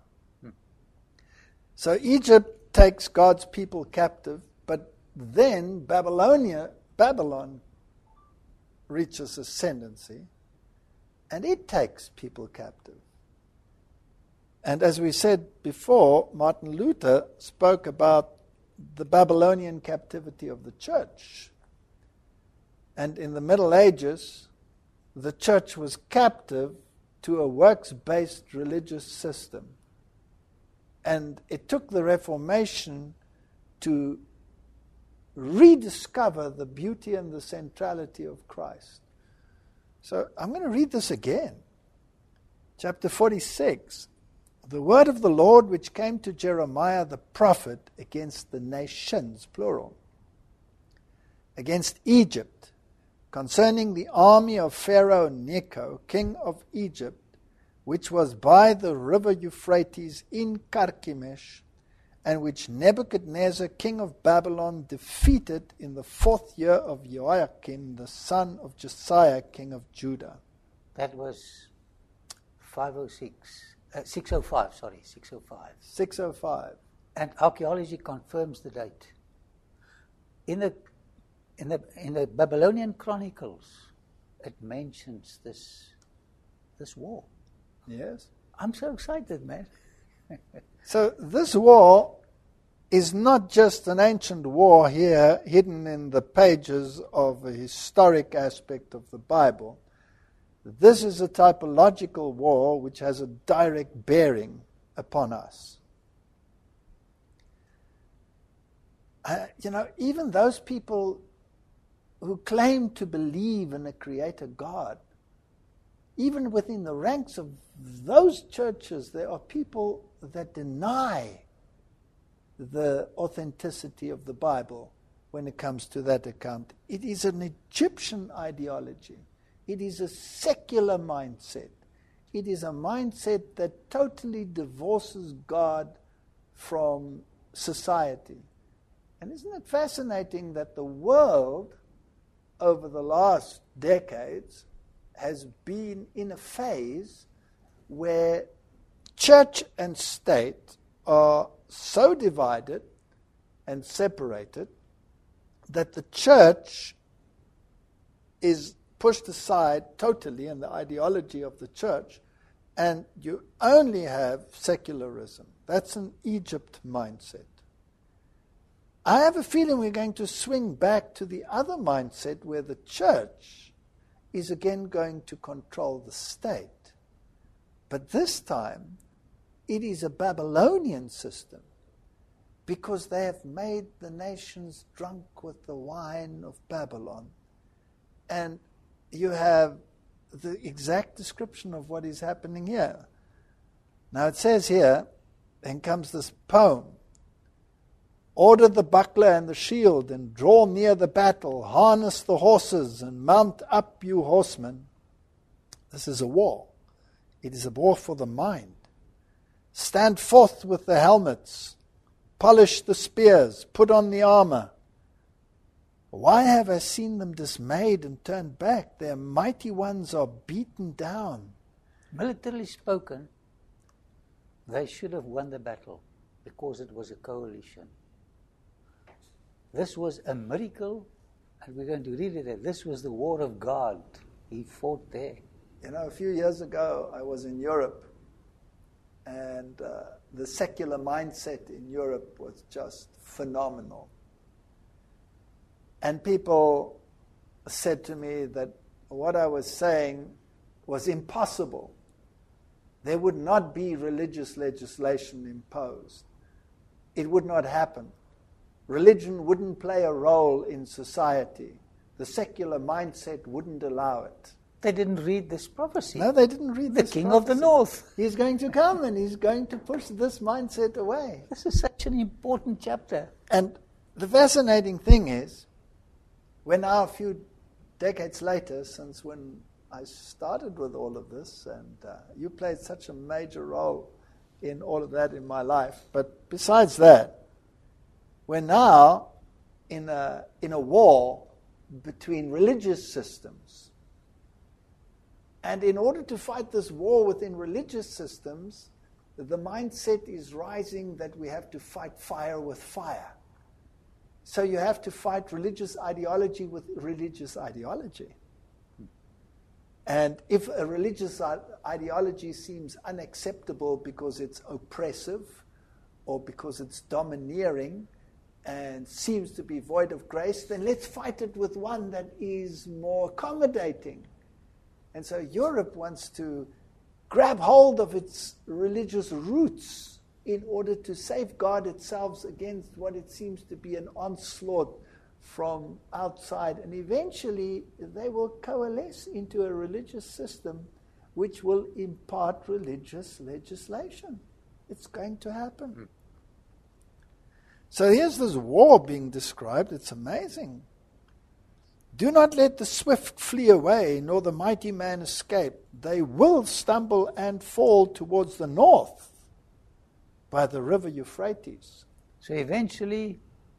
So Egypt takes God's people captive, but then Babylon reaches ascendancy, and it takes people captive. And as we said before, Martin Luther spoke about the Babylonian captivity of the church. And in the Middle Ages, the church was captive to a works-based religious system. And it took the Reformation to rediscover the beauty and the centrality of Christ. So I'm going to read this again. Chapter 46. The word of the Lord which came to Jeremiah the prophet against the nations, plural, against Egypt, concerning the army of Pharaoh Necho, king of Egypt, which was by the river Euphrates in Carchemish, and which Nebuchadnezzar, king of Babylon, defeated in the 4th year of Joachim, the son of Josiah, king of Judah. That was 605. 605. And archaeology confirms the date. In the Babylonian Chronicles, it mentions this war. Yes. I'm so excited, man. So this war is not just an ancient war here hidden in the pages of a historic aspect of the Bible. This is a typological war which has a direct bearing upon us. Even those people who claim to believe in a creator God, even within the ranks of those churches, there are people that deny the authenticity of the Bible when it comes to that account. It is an Egyptian ideology. It is a secular mindset. It is a mindset that totally divorces God from society. And isn't it fascinating that the world, over the last decades, has been in a phase where church and state are so divided and separated that the church is pushed aside totally in the ideology of the church, and you only have secularism. That's an Egypt mindset. I have a feeling we're going to swing back to the other mindset where the church is again going to control the state. But this time, it is a Babylonian system, because they have made the nations drunk with the wine of Babylon. And you have the exact description of what is happening here. Now it says here, then comes this poem: order the buckler and the shield, and draw near the battle, harness the horses, and mount up, you horsemen. This is a war. It is a war for the mind. Stand forth with the helmets, polish the spears, put on the armor. Why have I seen them dismayed and turned back? Their mighty ones are beaten down. Militarily spoken, they should have won the battle because it was a coalition. This was a miracle, and we're going to read it there. This was the war of God. He fought there. A few years ago, I was in Europe, and the secular mindset in Europe was just phenomenal. And people said to me that what I was saying was impossible. There would not be religious legislation imposed. It would not happen. Religion wouldn't play a role in society. The secular mindset wouldn't allow it. They didn't read this prophecy. No, they didn't read this The King prophecy. of the North. He's going to come and he's going to push this mindset away. This is such an important chapter. And the fascinating thing is, we're now a few decades later since when I started with all of this, and you played such a major role in all of that in my life. But besides that, we're now in a war between religious systems. And in order to fight this war within religious systems, the mindset is rising that we have to fight fire with fire. So you have to fight religious ideology with religious ideology. And if a religious ideology seems unacceptable because it's oppressive or because it's domineering and seems to be void of grace, then let's fight it with one that is more accommodating. And so Europe wants to grab hold of its religious roots in order to safeguard itself against what it seems to be an onslaught from outside. And eventually they will coalesce into a religious system which will impart religious legislation. It's going to happen. So here's this war being described. It's amazing. Do not let the swift flee away, nor the mighty man escape. They will stumble and fall towards the north by the river Euphrates. So eventually,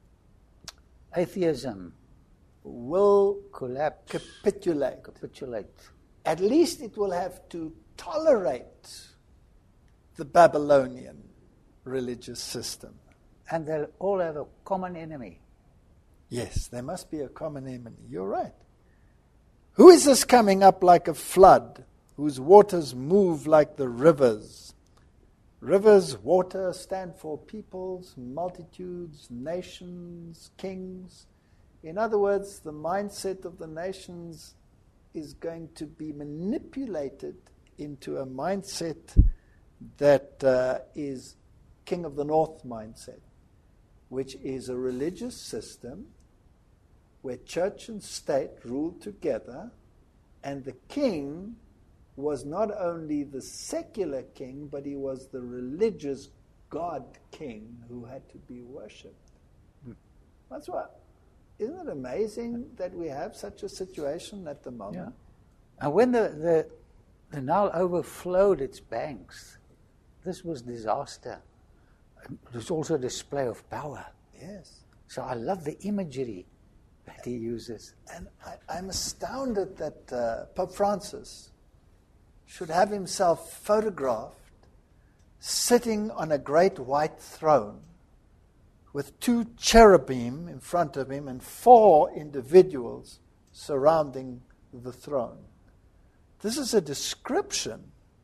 atheism will collapse, capitulate. At least it will have to tolerate the Babylonian religious system. And they'll all have a common enemy. Yes, there must be a common enemy. You're right. Who is this coming up like a flood, whose waters move like the rivers? Rivers, water, stand for peoples, multitudes, nations, kings. In other words, the mindset of the nations is going to be manipulated into a mindset that is King of the North mindset, which is a religious system where church and state ruled together, and the king was not only the secular king, but he was the religious God king who had to be worshipped. That's what. Isn't it amazing that we have such a situation at the moment? Yeah. And when the Nile overflowed its banks, this was disaster. It was also a display of power. Yes. So I love the imagery that he uses. And I'm astounded that Pope Francis should have himself photographed sitting on a great white throne with 2 cherubim in front of him and 4 individuals surrounding the throne. This is a description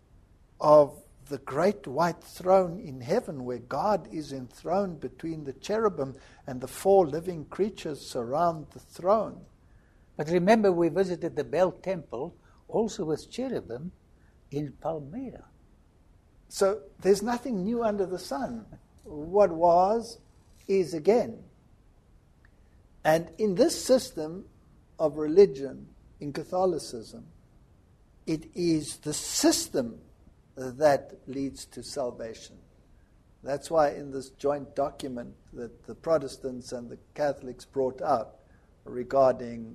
of the great white throne in heaven where God is enthroned between the cherubim and the 4 living creatures surround the throne. But remember, we visited the Bell Temple, also with cherubim, in Palmyra. So there's nothing new under the sun. What was is again. And in this system of religion, in Catholicism, it is the system that leads to salvation. That's why in this joint document that the Protestants and the Catholics brought out regarding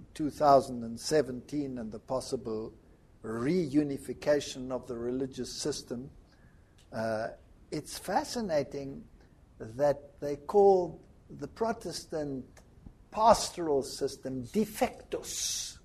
2017 and the possible reunification of the religious system, it's fascinating that they called the Protestant pastoral system defectus.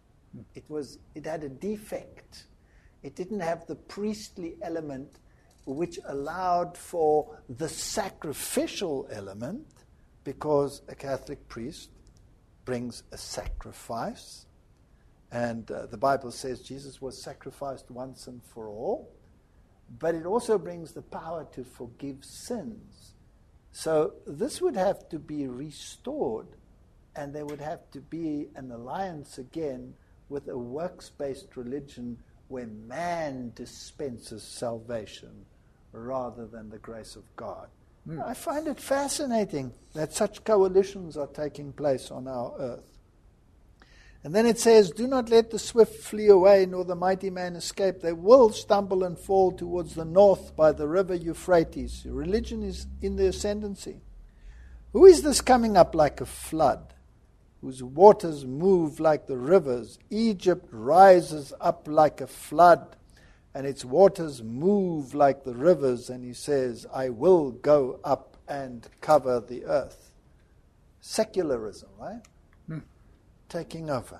It had a defect. It didn't have the priestly element which allowed for the sacrificial element, because a Catholic priest brings a sacrifice. And the Bible says Jesus was sacrificed once and for all. But it also brings the power to forgive sins. So this would have to be restored, and there would have to be an alliance again with a works-based religion where man dispenses salvation rather than the grace of God. I find it fascinating that such coalitions are taking place on our earth. And then it says, do not let the swift flee away, nor the mighty man escape. They will stumble and fall towards the north by the river Euphrates. Religion is in the ascendancy. Who is this coming up like a flood, whose waters move like the rivers? Egypt rises up like a flood, and its waters move like the rivers. And he says, I will go up and cover the earth. Secularism, right? Taking over.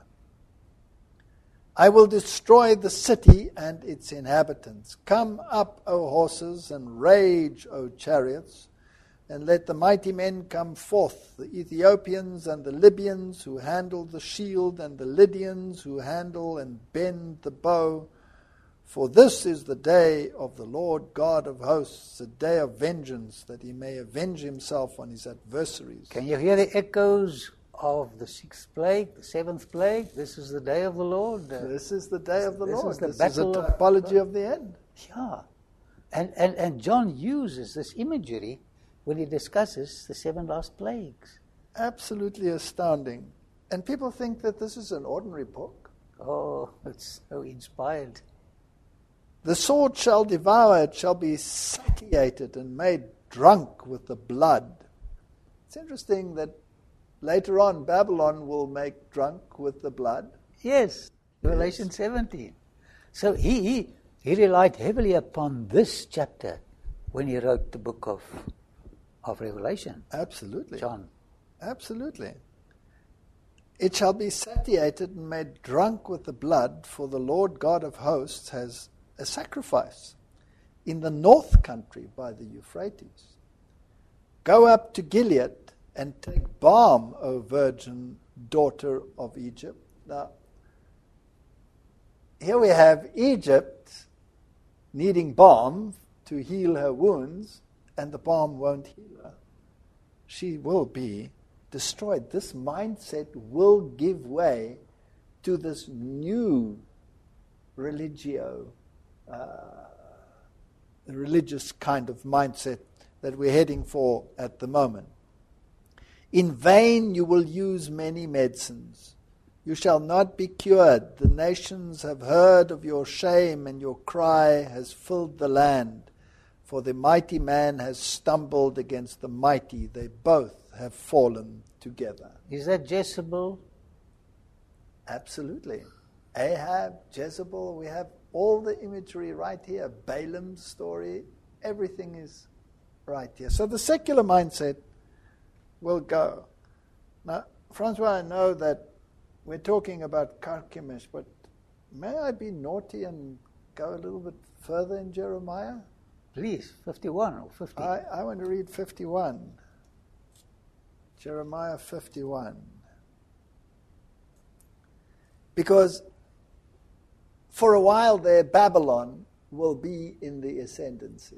I will destroy the city and its inhabitants. Come up, O horses, and rage, O chariots, and let the mighty men come forth, the Ethiopians and the Libyans who handle the shield, and the Lydians who handle and bend the bow. For this is the day of the Lord God of hosts, a day of vengeance, that he may avenge himself on his adversaries. Can you hear the echoes of the 6th plague, the 7th plague? This is the day of the Lord. This is the day of the Lord. Is the this is a battle typology of the end. Yeah. And John uses this imagery when he discusses the 7 last plagues. Absolutely astounding. And people think that this is an ordinary book. Oh, it's so inspired. The sword shall devour, it shall be satiated and made drunk with the blood. It's interesting that later on Babylon will make drunk with the blood. Yes, Revelation 17. So he relied heavily upon this chapter when he wrote the book of Revelation. Absolutely. John. Absolutely. It shall be satiated and made drunk with the blood, for the Lord God of hosts has a sacrifice in the north country by the Euphrates. Go up to Gilead and take balm, O virgin daughter of Egypt. Now, here we have Egypt needing balm to heal her wounds, and the balm won't heal her. She will be destroyed. This mindset will give way to this new religious kind of mindset that we're heading for at the moment. In vain you will use many medicines. You shall not be cured. The nations have heard of your shame, and your cry has filled the land. For the mighty man has stumbled against the mighty. They both have fallen together. Is that Jezebel? Absolutely. Ahab, Jezebel, we have all the imagery right here. Balaam's story, everything is right here. So the secular mindset will go. Now, Francois, I know that we're talking about Carchemish, but may I be naughty and go a little bit further in Jeremiah? Please, 51 or 50. I want to read 51. Jeremiah 51. Because for a while there, Babylon will be in the ascendancy.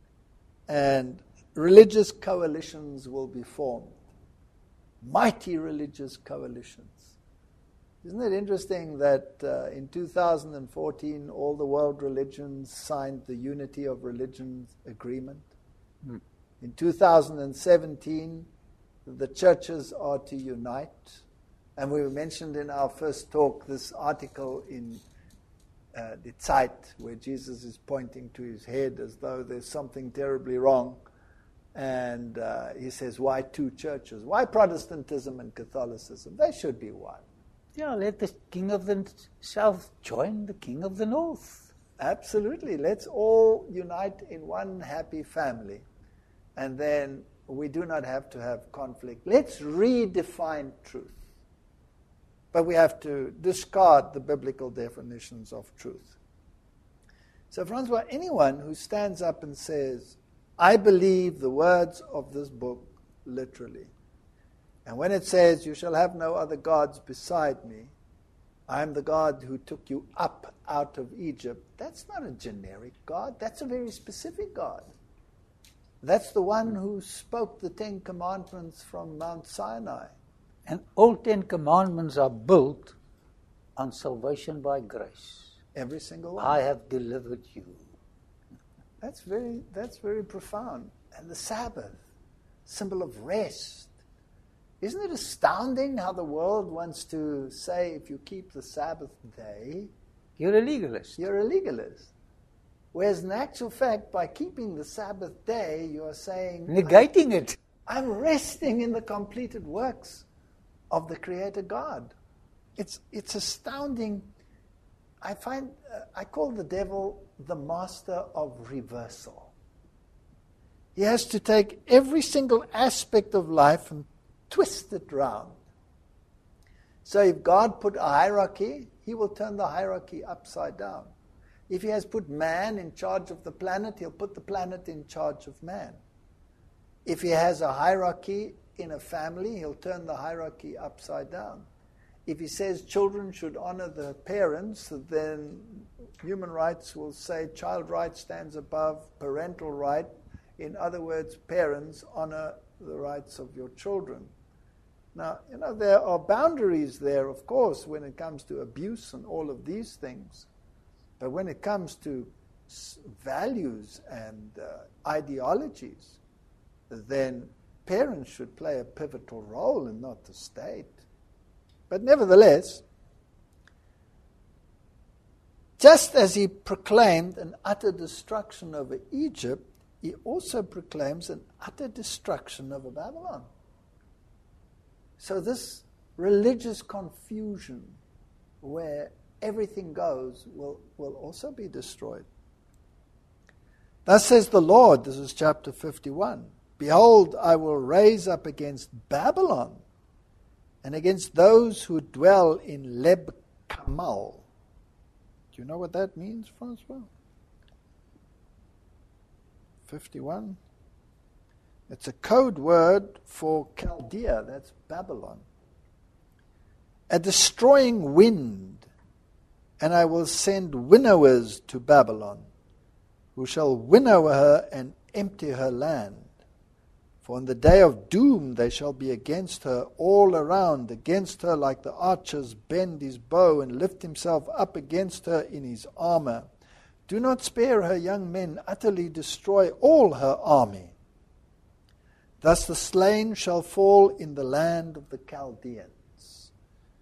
And religious coalitions will be formed. Mighty religious coalitions. Isn't it interesting that in 2014 all the world religions signed the Unity of Religions Agreement? Mm. In 2017 the churches are to unite. And we mentioned in our first talk this article in the Zeit where Jesus is pointing to his head as though there's something terribly wrong. And he says, why two churches? Why Protestantism and Catholicism? They should be one. Yeah, let the king of the south join the king of the north. Absolutely. Let's all unite in one happy family. And then we do not have to have conflict. Let's redefine truth. But we have to discard the biblical definitions of truth. So, Francois, anyone who stands up and says, I believe the words of this book literally, and when it says, you shall have no other gods beside me, I am the God who took you up out of Egypt, that's not a generic God. That's a very specific God. That's the one who spoke the 10 Commandments from Mount Sinai. And all 10 Commandments are built on salvation by grace. Every single one. I have delivered you. That's very profound. And the Sabbath, symbol of rest. Isn't it astounding how the world wants to say if you keep the Sabbath day, you're a legalist. You're a legalist. Whereas in actual fact, by keeping the Sabbath day, you are saying, negating it. I'm resting in the completed works of the Creator God. It's astounding. I call the devil the master of reversal. He has to take every single aspect of life and twist it round. So if God put a hierarchy, he will turn the hierarchy upside down. If he has put man in charge of the planet, he'll put the planet in charge of man. If he has a hierarchy in a family, he'll turn the hierarchy upside down. If he says children should honor the parents, then human rights will say child rights stands above parental right. In other words, parents honor the rights of your children. Now, there are boundaries there, of course, when it comes to abuse and all of these things. But when it comes to values and ideologies, then parents should play a pivotal role and not the state. But nevertheless, just as he proclaimed an utter destruction over Egypt, he also proclaims an utter destruction over Babylon. So this religious confusion where everything goes will also be destroyed. Thus says the Lord, this is chapter 51, behold, I will raise up against Babylon and against those who dwell in Leb Kamal. Do you know what that means, Francois? 51. It's a code word for Chaldea, that's Babylon. A destroying wind, and I will send winnowers to Babylon, who shall winnow her and empty her land. For in the day of doom they shall be against her all around, against her like the archers bend his bow and lift himself up against her in his armor. Do not spare her young men, utterly destroy all her army. Thus the slain shall fall in the land of the Chaldeans.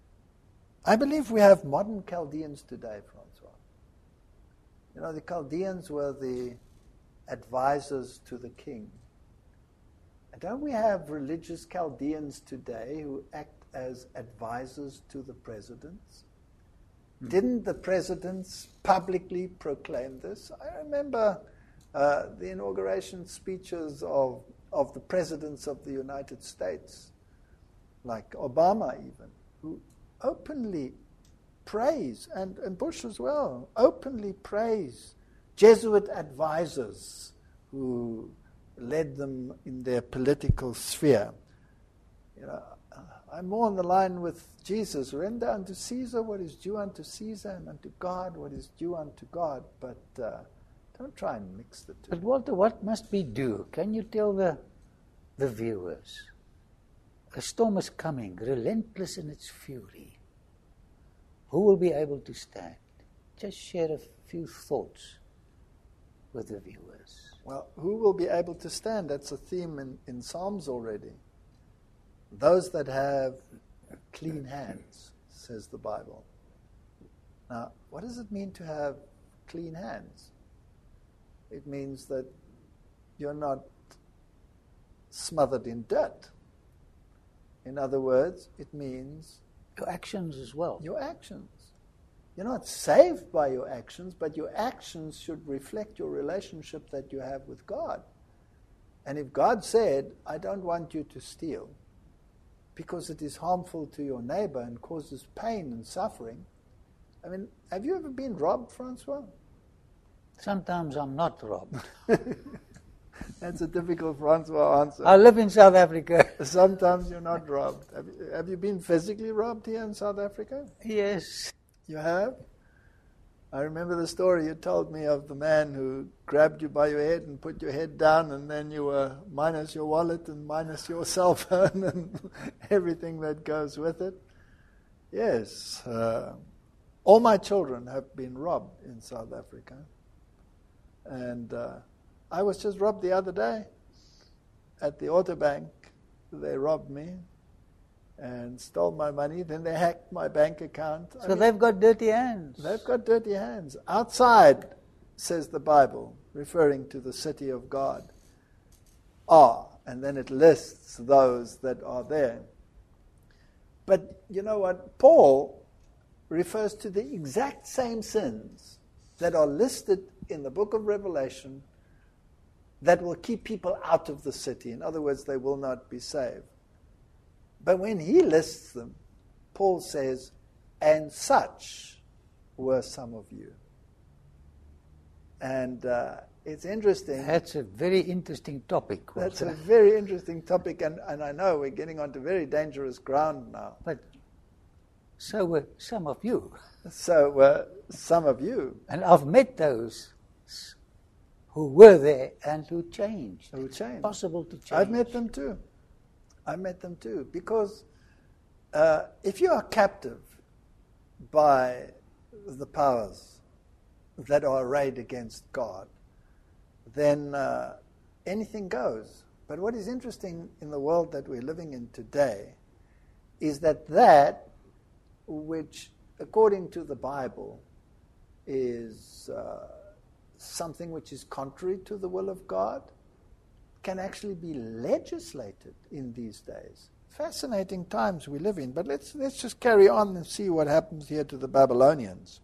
I believe we have modern Chaldeans today, Francois. You know, the Chaldeans were the advisors to the king. And don't we have religious Chaldeans today who act as advisors to the presidents? Didn't the presidents publicly proclaim this? I remember the inauguration speeches of the presidents of the United States, like Obama even, who openly praise, and Bush as well, openly praise Jesuit advisors who led them in their political sphere. You know, I'm more on the line with Jesus. Render unto Caesar what is due unto Caesar, and unto God what is due unto God. But don't try and mix the two. But Walter, what must we do? Can you tell the viewers? A storm is coming, relentless in its fury. Who will be able to stand? Just share a few thoughts with the viewers. Well, who will be able to stand? That's a theme in Psalms already. Those that have clean hands, says the Bible. Now, what does it mean to have clean hands? It means that you're not smothered in dirt. In other words, it means your actions as well. Your actions. You're not saved by your actions, but your actions should reflect your relationship that you have with God. And if God said, I don't want you to steal because it is harmful to your neighbor and causes pain and suffering, I mean, have you ever been robbed, Francois? Sometimes I'm not robbed. That's a typical Francois answer. I live in South Africa. Sometimes you're not robbed. Have you been physically robbed here in South Africa? Yes. You have? I remember the story you told me of the man who grabbed you by your head and put your head down, and then you were minus your wallet and minus your cell phone and everything that goes with it. Yes. All my children have been robbed in South Africa. And I was just robbed the other day at the Autobank. They robbed me and stole my money. Then they hacked my bank account. So they've got dirty hands. They've got dirty hands. Outside, says the Bible, referring to the city of God, are, and then it lists those that are there. But you know what? Paul refers to the exact same sins that are listed in the book of Revelation that will keep people out of the city. In other words, they will not be saved. But when he lists them, Paul says, and such were some of you. And it's interesting. That's a very interesting topic. That's a very interesting topic, and I know we're getting onto very dangerous ground now. But so were some of you. So were some of you. And I've met those who were there and who changed. Who changed. It's possible to change. I've met them too. Because if you are captive by the powers that are arrayed against God, then anything goes. But what is interesting in the world that we're living in today is that which, according to the Bible, is something which is contrary to the will of God, can actually be legislated in these days. Fascinating times we live in, but let's just carry on and see what happens here to the Babylonians.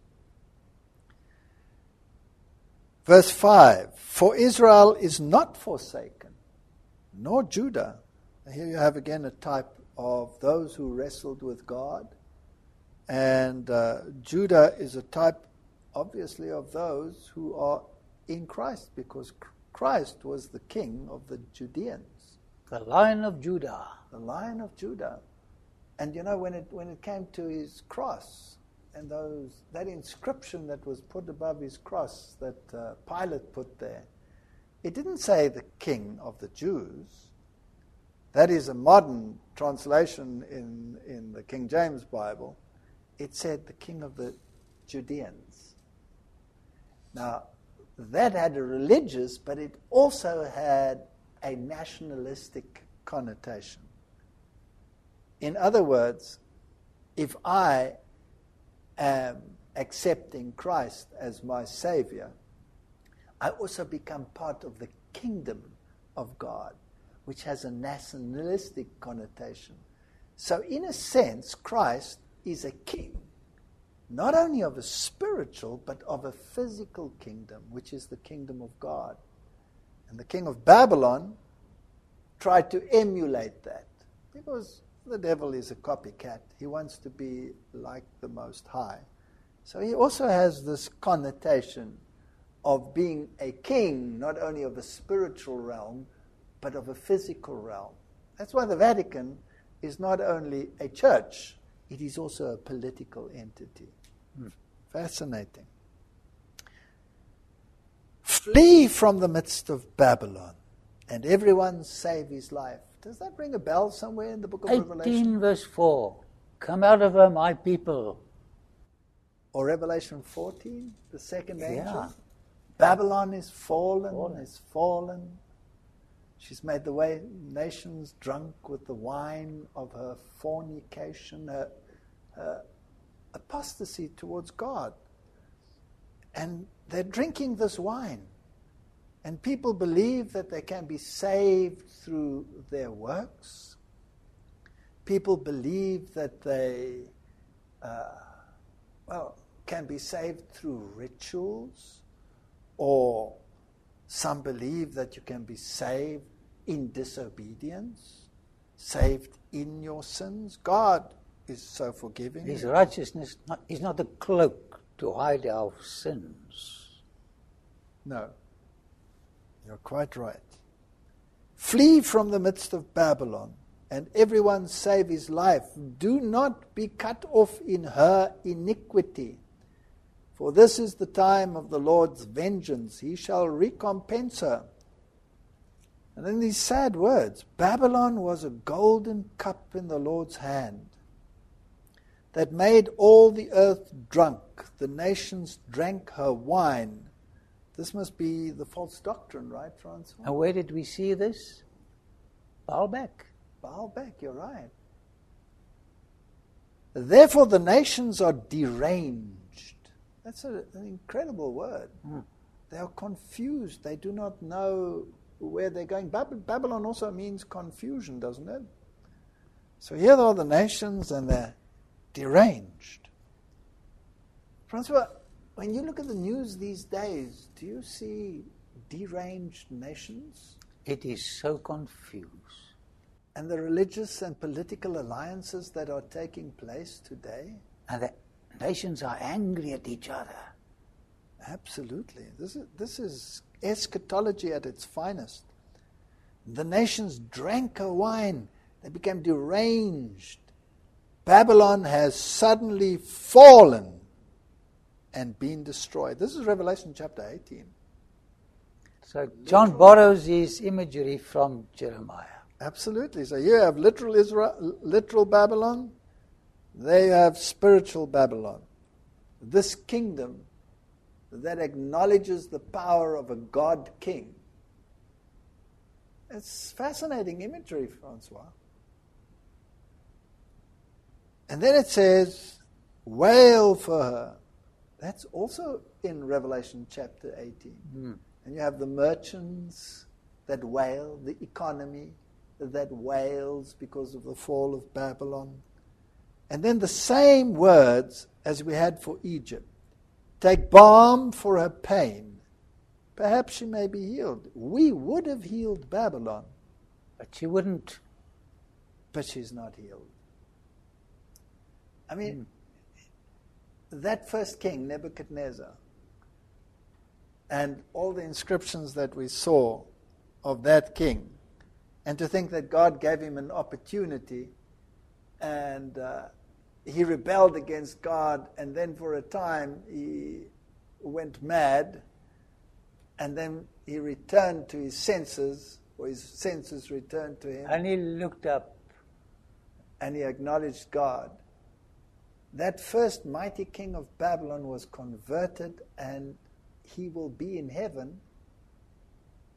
Verse 5, for Israel is not forsaken, nor Judah. Here you have again a type of those who wrestled with God, and Judah is a type, obviously, of those who are in Christ, because Christ was the king of the Judeans. The Lion of Judah. The Lion of Judah. And you know, when it came to his cross, and that inscription that was put above his cross that Pilate put there, it didn't say the King of the Jews. That is a modern translation in the King James Bible. It said the King of the Judeans. Now, that had a religious, but it also had a nationalistic connotation. In other words, if I am accepting Christ as my Savior, I also become part of the kingdom of God, which has a nationalistic connotation. So in a sense, Christ is a king, not only of a spiritual, but of a physical kingdom, which is the kingdom of God. And the king of Babylon tried to emulate that, because the devil is a copycat. He wants to be like the Most High. So he also has this connotation of being a king, not only of a spiritual realm, but of a physical realm. That's why the Vatican is not only a church, it is also a political entity. Fascinating. Flee from the midst of Babylon, and everyone save his life. Does that ring a bell somewhere in the book of 18 Revelation? verse 4. Come out of her, my people. Or Revelation 14, the second angel? Yeah. Babylon is fallen. She's made the nations drunk with the wine of her fornication, her apostasy towards God. And they're drinking this wine. And people believe that they can be saved through their works. People believe that they can be saved through rituals, or some believe that you can be saved in disobedience, saved in your sins. God is so forgiving. His righteousness is not a cloak to hide our sins. No, you're quite right. Flee from the midst of Babylon, and everyone save his life. Do not be cut off in her iniquity. For this is the time of the Lord's vengeance. He shall recompense her. And then these sad words. Babylon was a golden cup in the Lord's hand that made all the earth drunk. The nations drank her wine. This must be the false doctrine, right, Francois? And where did we see this? Baalbek. Baalbek, you're right. Therefore the nations are deranged. That's an incredible word. They are confused. They do not know where they're going. Babylon also means confusion, doesn't it? So here are the nations, and they're deranged. Francois, when you look at the news these days, do you see deranged nations? It is so confused. And the religious and political alliances that are taking place today? And the nations are angry at each other. Absolutely. This is eschatology at its finest. The nations drank her wine. They became deranged. Babylon has suddenly fallen and been destroyed. This is Revelation chapter 18. So John borrows his imagery from Jeremiah. Absolutely. So you have literal Israel, literal Babylon. They have spiritual Babylon. This kingdom that acknowledges the power of a God king. It's fascinating imagery, Francois. And then it says, wail for her. That's also in Revelation chapter 18. And you have the merchants that wail, the economy that wails because of the fall of Babylon. And then the same words as we had for Egypt. Take balm for her pain. Perhaps she may be healed. We would have healed Babylon. But she wouldn't. But she's not healed. I mean, that first king, Nebuchadnezzar, and all the inscriptions that we saw of that king, and to think that God gave him an opportunity, and he rebelled against God, and then for a time he went mad, and then he returned to his senses, or his senses returned to him. And he looked up. And he acknowledged God. That first mighty king of Babylon was converted, and he will be in heaven. And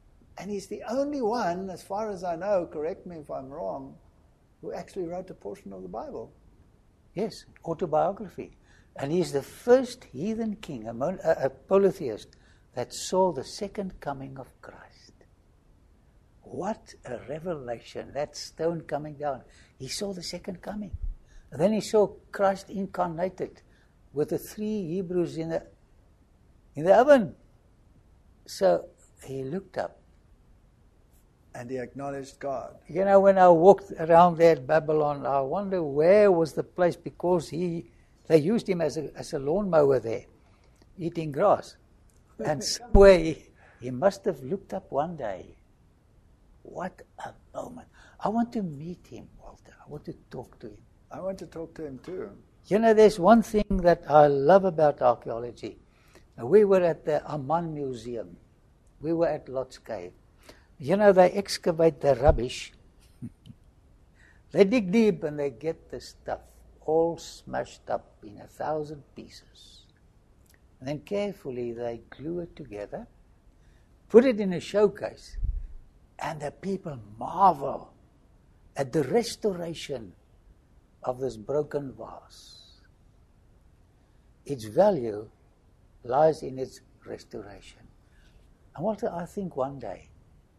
And he's the only one, as far as I know, correct me if I'm wrong, who actually wrote a portion of the Bible. Yes, autobiography. And he's the first heathen king, a polytheist, that saw the second coming of Christ. What a revelation, that stone coming down. He saw the second coming. And then he saw Christ incarnated with the 3 Hebrews in the oven. So he looked up. And he acknowledged God. You know, when I walked around there at Babylon, I wonder where was the place, because they used him as a lawnmower there, eating grass. And somewhere he must have looked up one day. What a moment. I want to meet him, Walter. I want to talk to him. I want to talk to him too. You know, there's one thing that I love about archaeology. We were at the Amman Museum. We were at Lot's Cave. You know, they excavate the rubbish. They dig deep and they get the stuff all smashed up in 1,000 pieces. And then carefully they glue it together, put it in a showcase, and the people marvel at the restoration of this broken vase. Its value lies in its restoration. And Walter, I think one day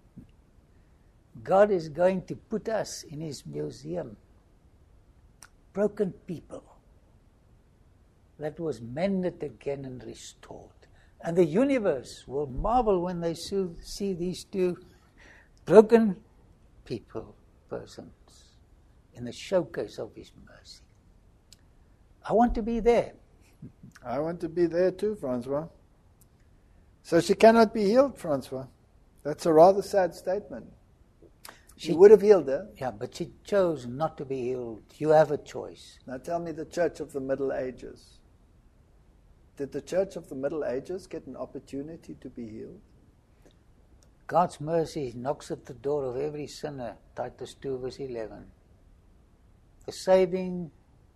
God is going to put us in his museum, broken people that was mended again and restored. And the universe will marvel when they see these 2 broken persons, in the showcase of his mercy. I want to be there. I want to be there too, Francois. So she cannot be healed, Francois. That's a rather sad statement. She would have healed her. Yeah, but she chose not to be healed. You have a choice. Now tell me, the Church of the Middle Ages. Did the Church of the Middle Ages get an opportunity to be healed? God's mercy knocks at the door of every sinner, Titus 2 verse 11. The saving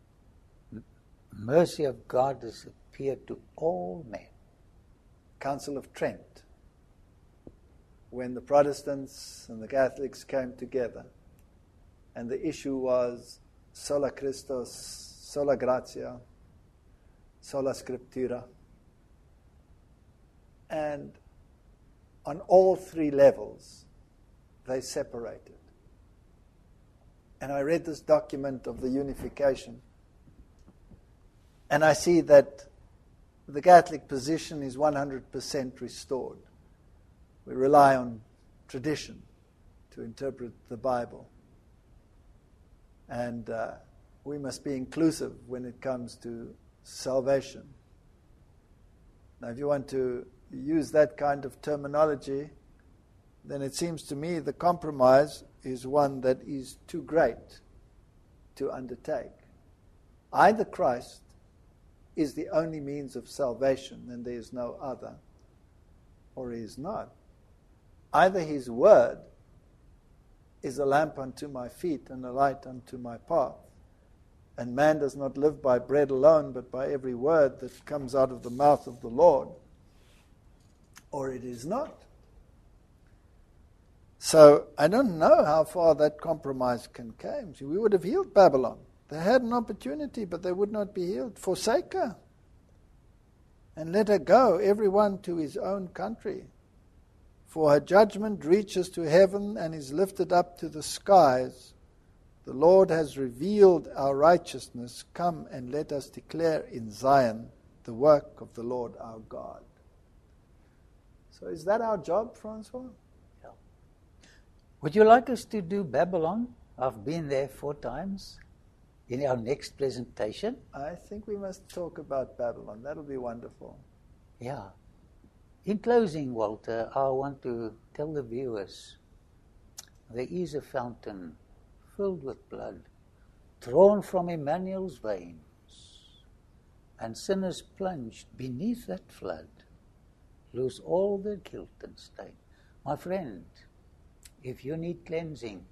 mercy of God has appeared to all men. Council of Trent, when the Protestants and the Catholics came together, and the issue was sola Christus, sola gratia, sola scriptura. And on all 3 levels, they separated. And I read this document of the unification, and I see that the Catholic position is 100% restored. We rely on tradition to interpret the Bible. And we must be inclusive when it comes to salvation. Now, if you want to use that kind of terminology, then it seems to me the compromise is one that is too great to undertake. Either Christ is the only means of salvation and there is no other, or he is not. Either his word is a lamp unto my feet and a light unto my path, and man does not live by bread alone, but by every word that comes out of the mouth of the Lord, or it is not. So I don't know how far that compromise can come. See, we would have healed Babylon. They had an opportunity, but they would not be healed. Forsake her and let her go, everyone to his own country. For her judgment reaches to heaven and is lifted up to the skies. The Lord has revealed our righteousness. Come and let us declare in Zion the work of the Lord our God. So is that our job, Francois? Yeah. Would you like us to do Babylon? I've been there 4 times. In our next presentation? I think we must talk about Babylon. That'll be wonderful. Yeah. In closing, Walter, I want to tell the viewers there is a fountain filled with blood, drawn from Emmanuel's veins, and sinners plunged beneath that flood lose all their guilt and stain. My friend, if you need cleansing,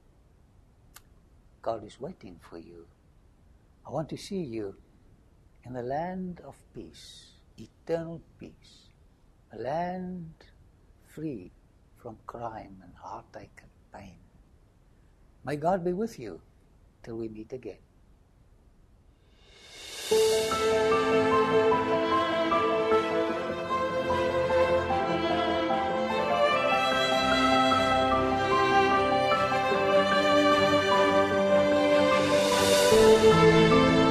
God is waiting for you. I want to see you in the land of peace, eternal peace, a land free from crime and heartache and pain. May God be with you till we meet again. Thank you.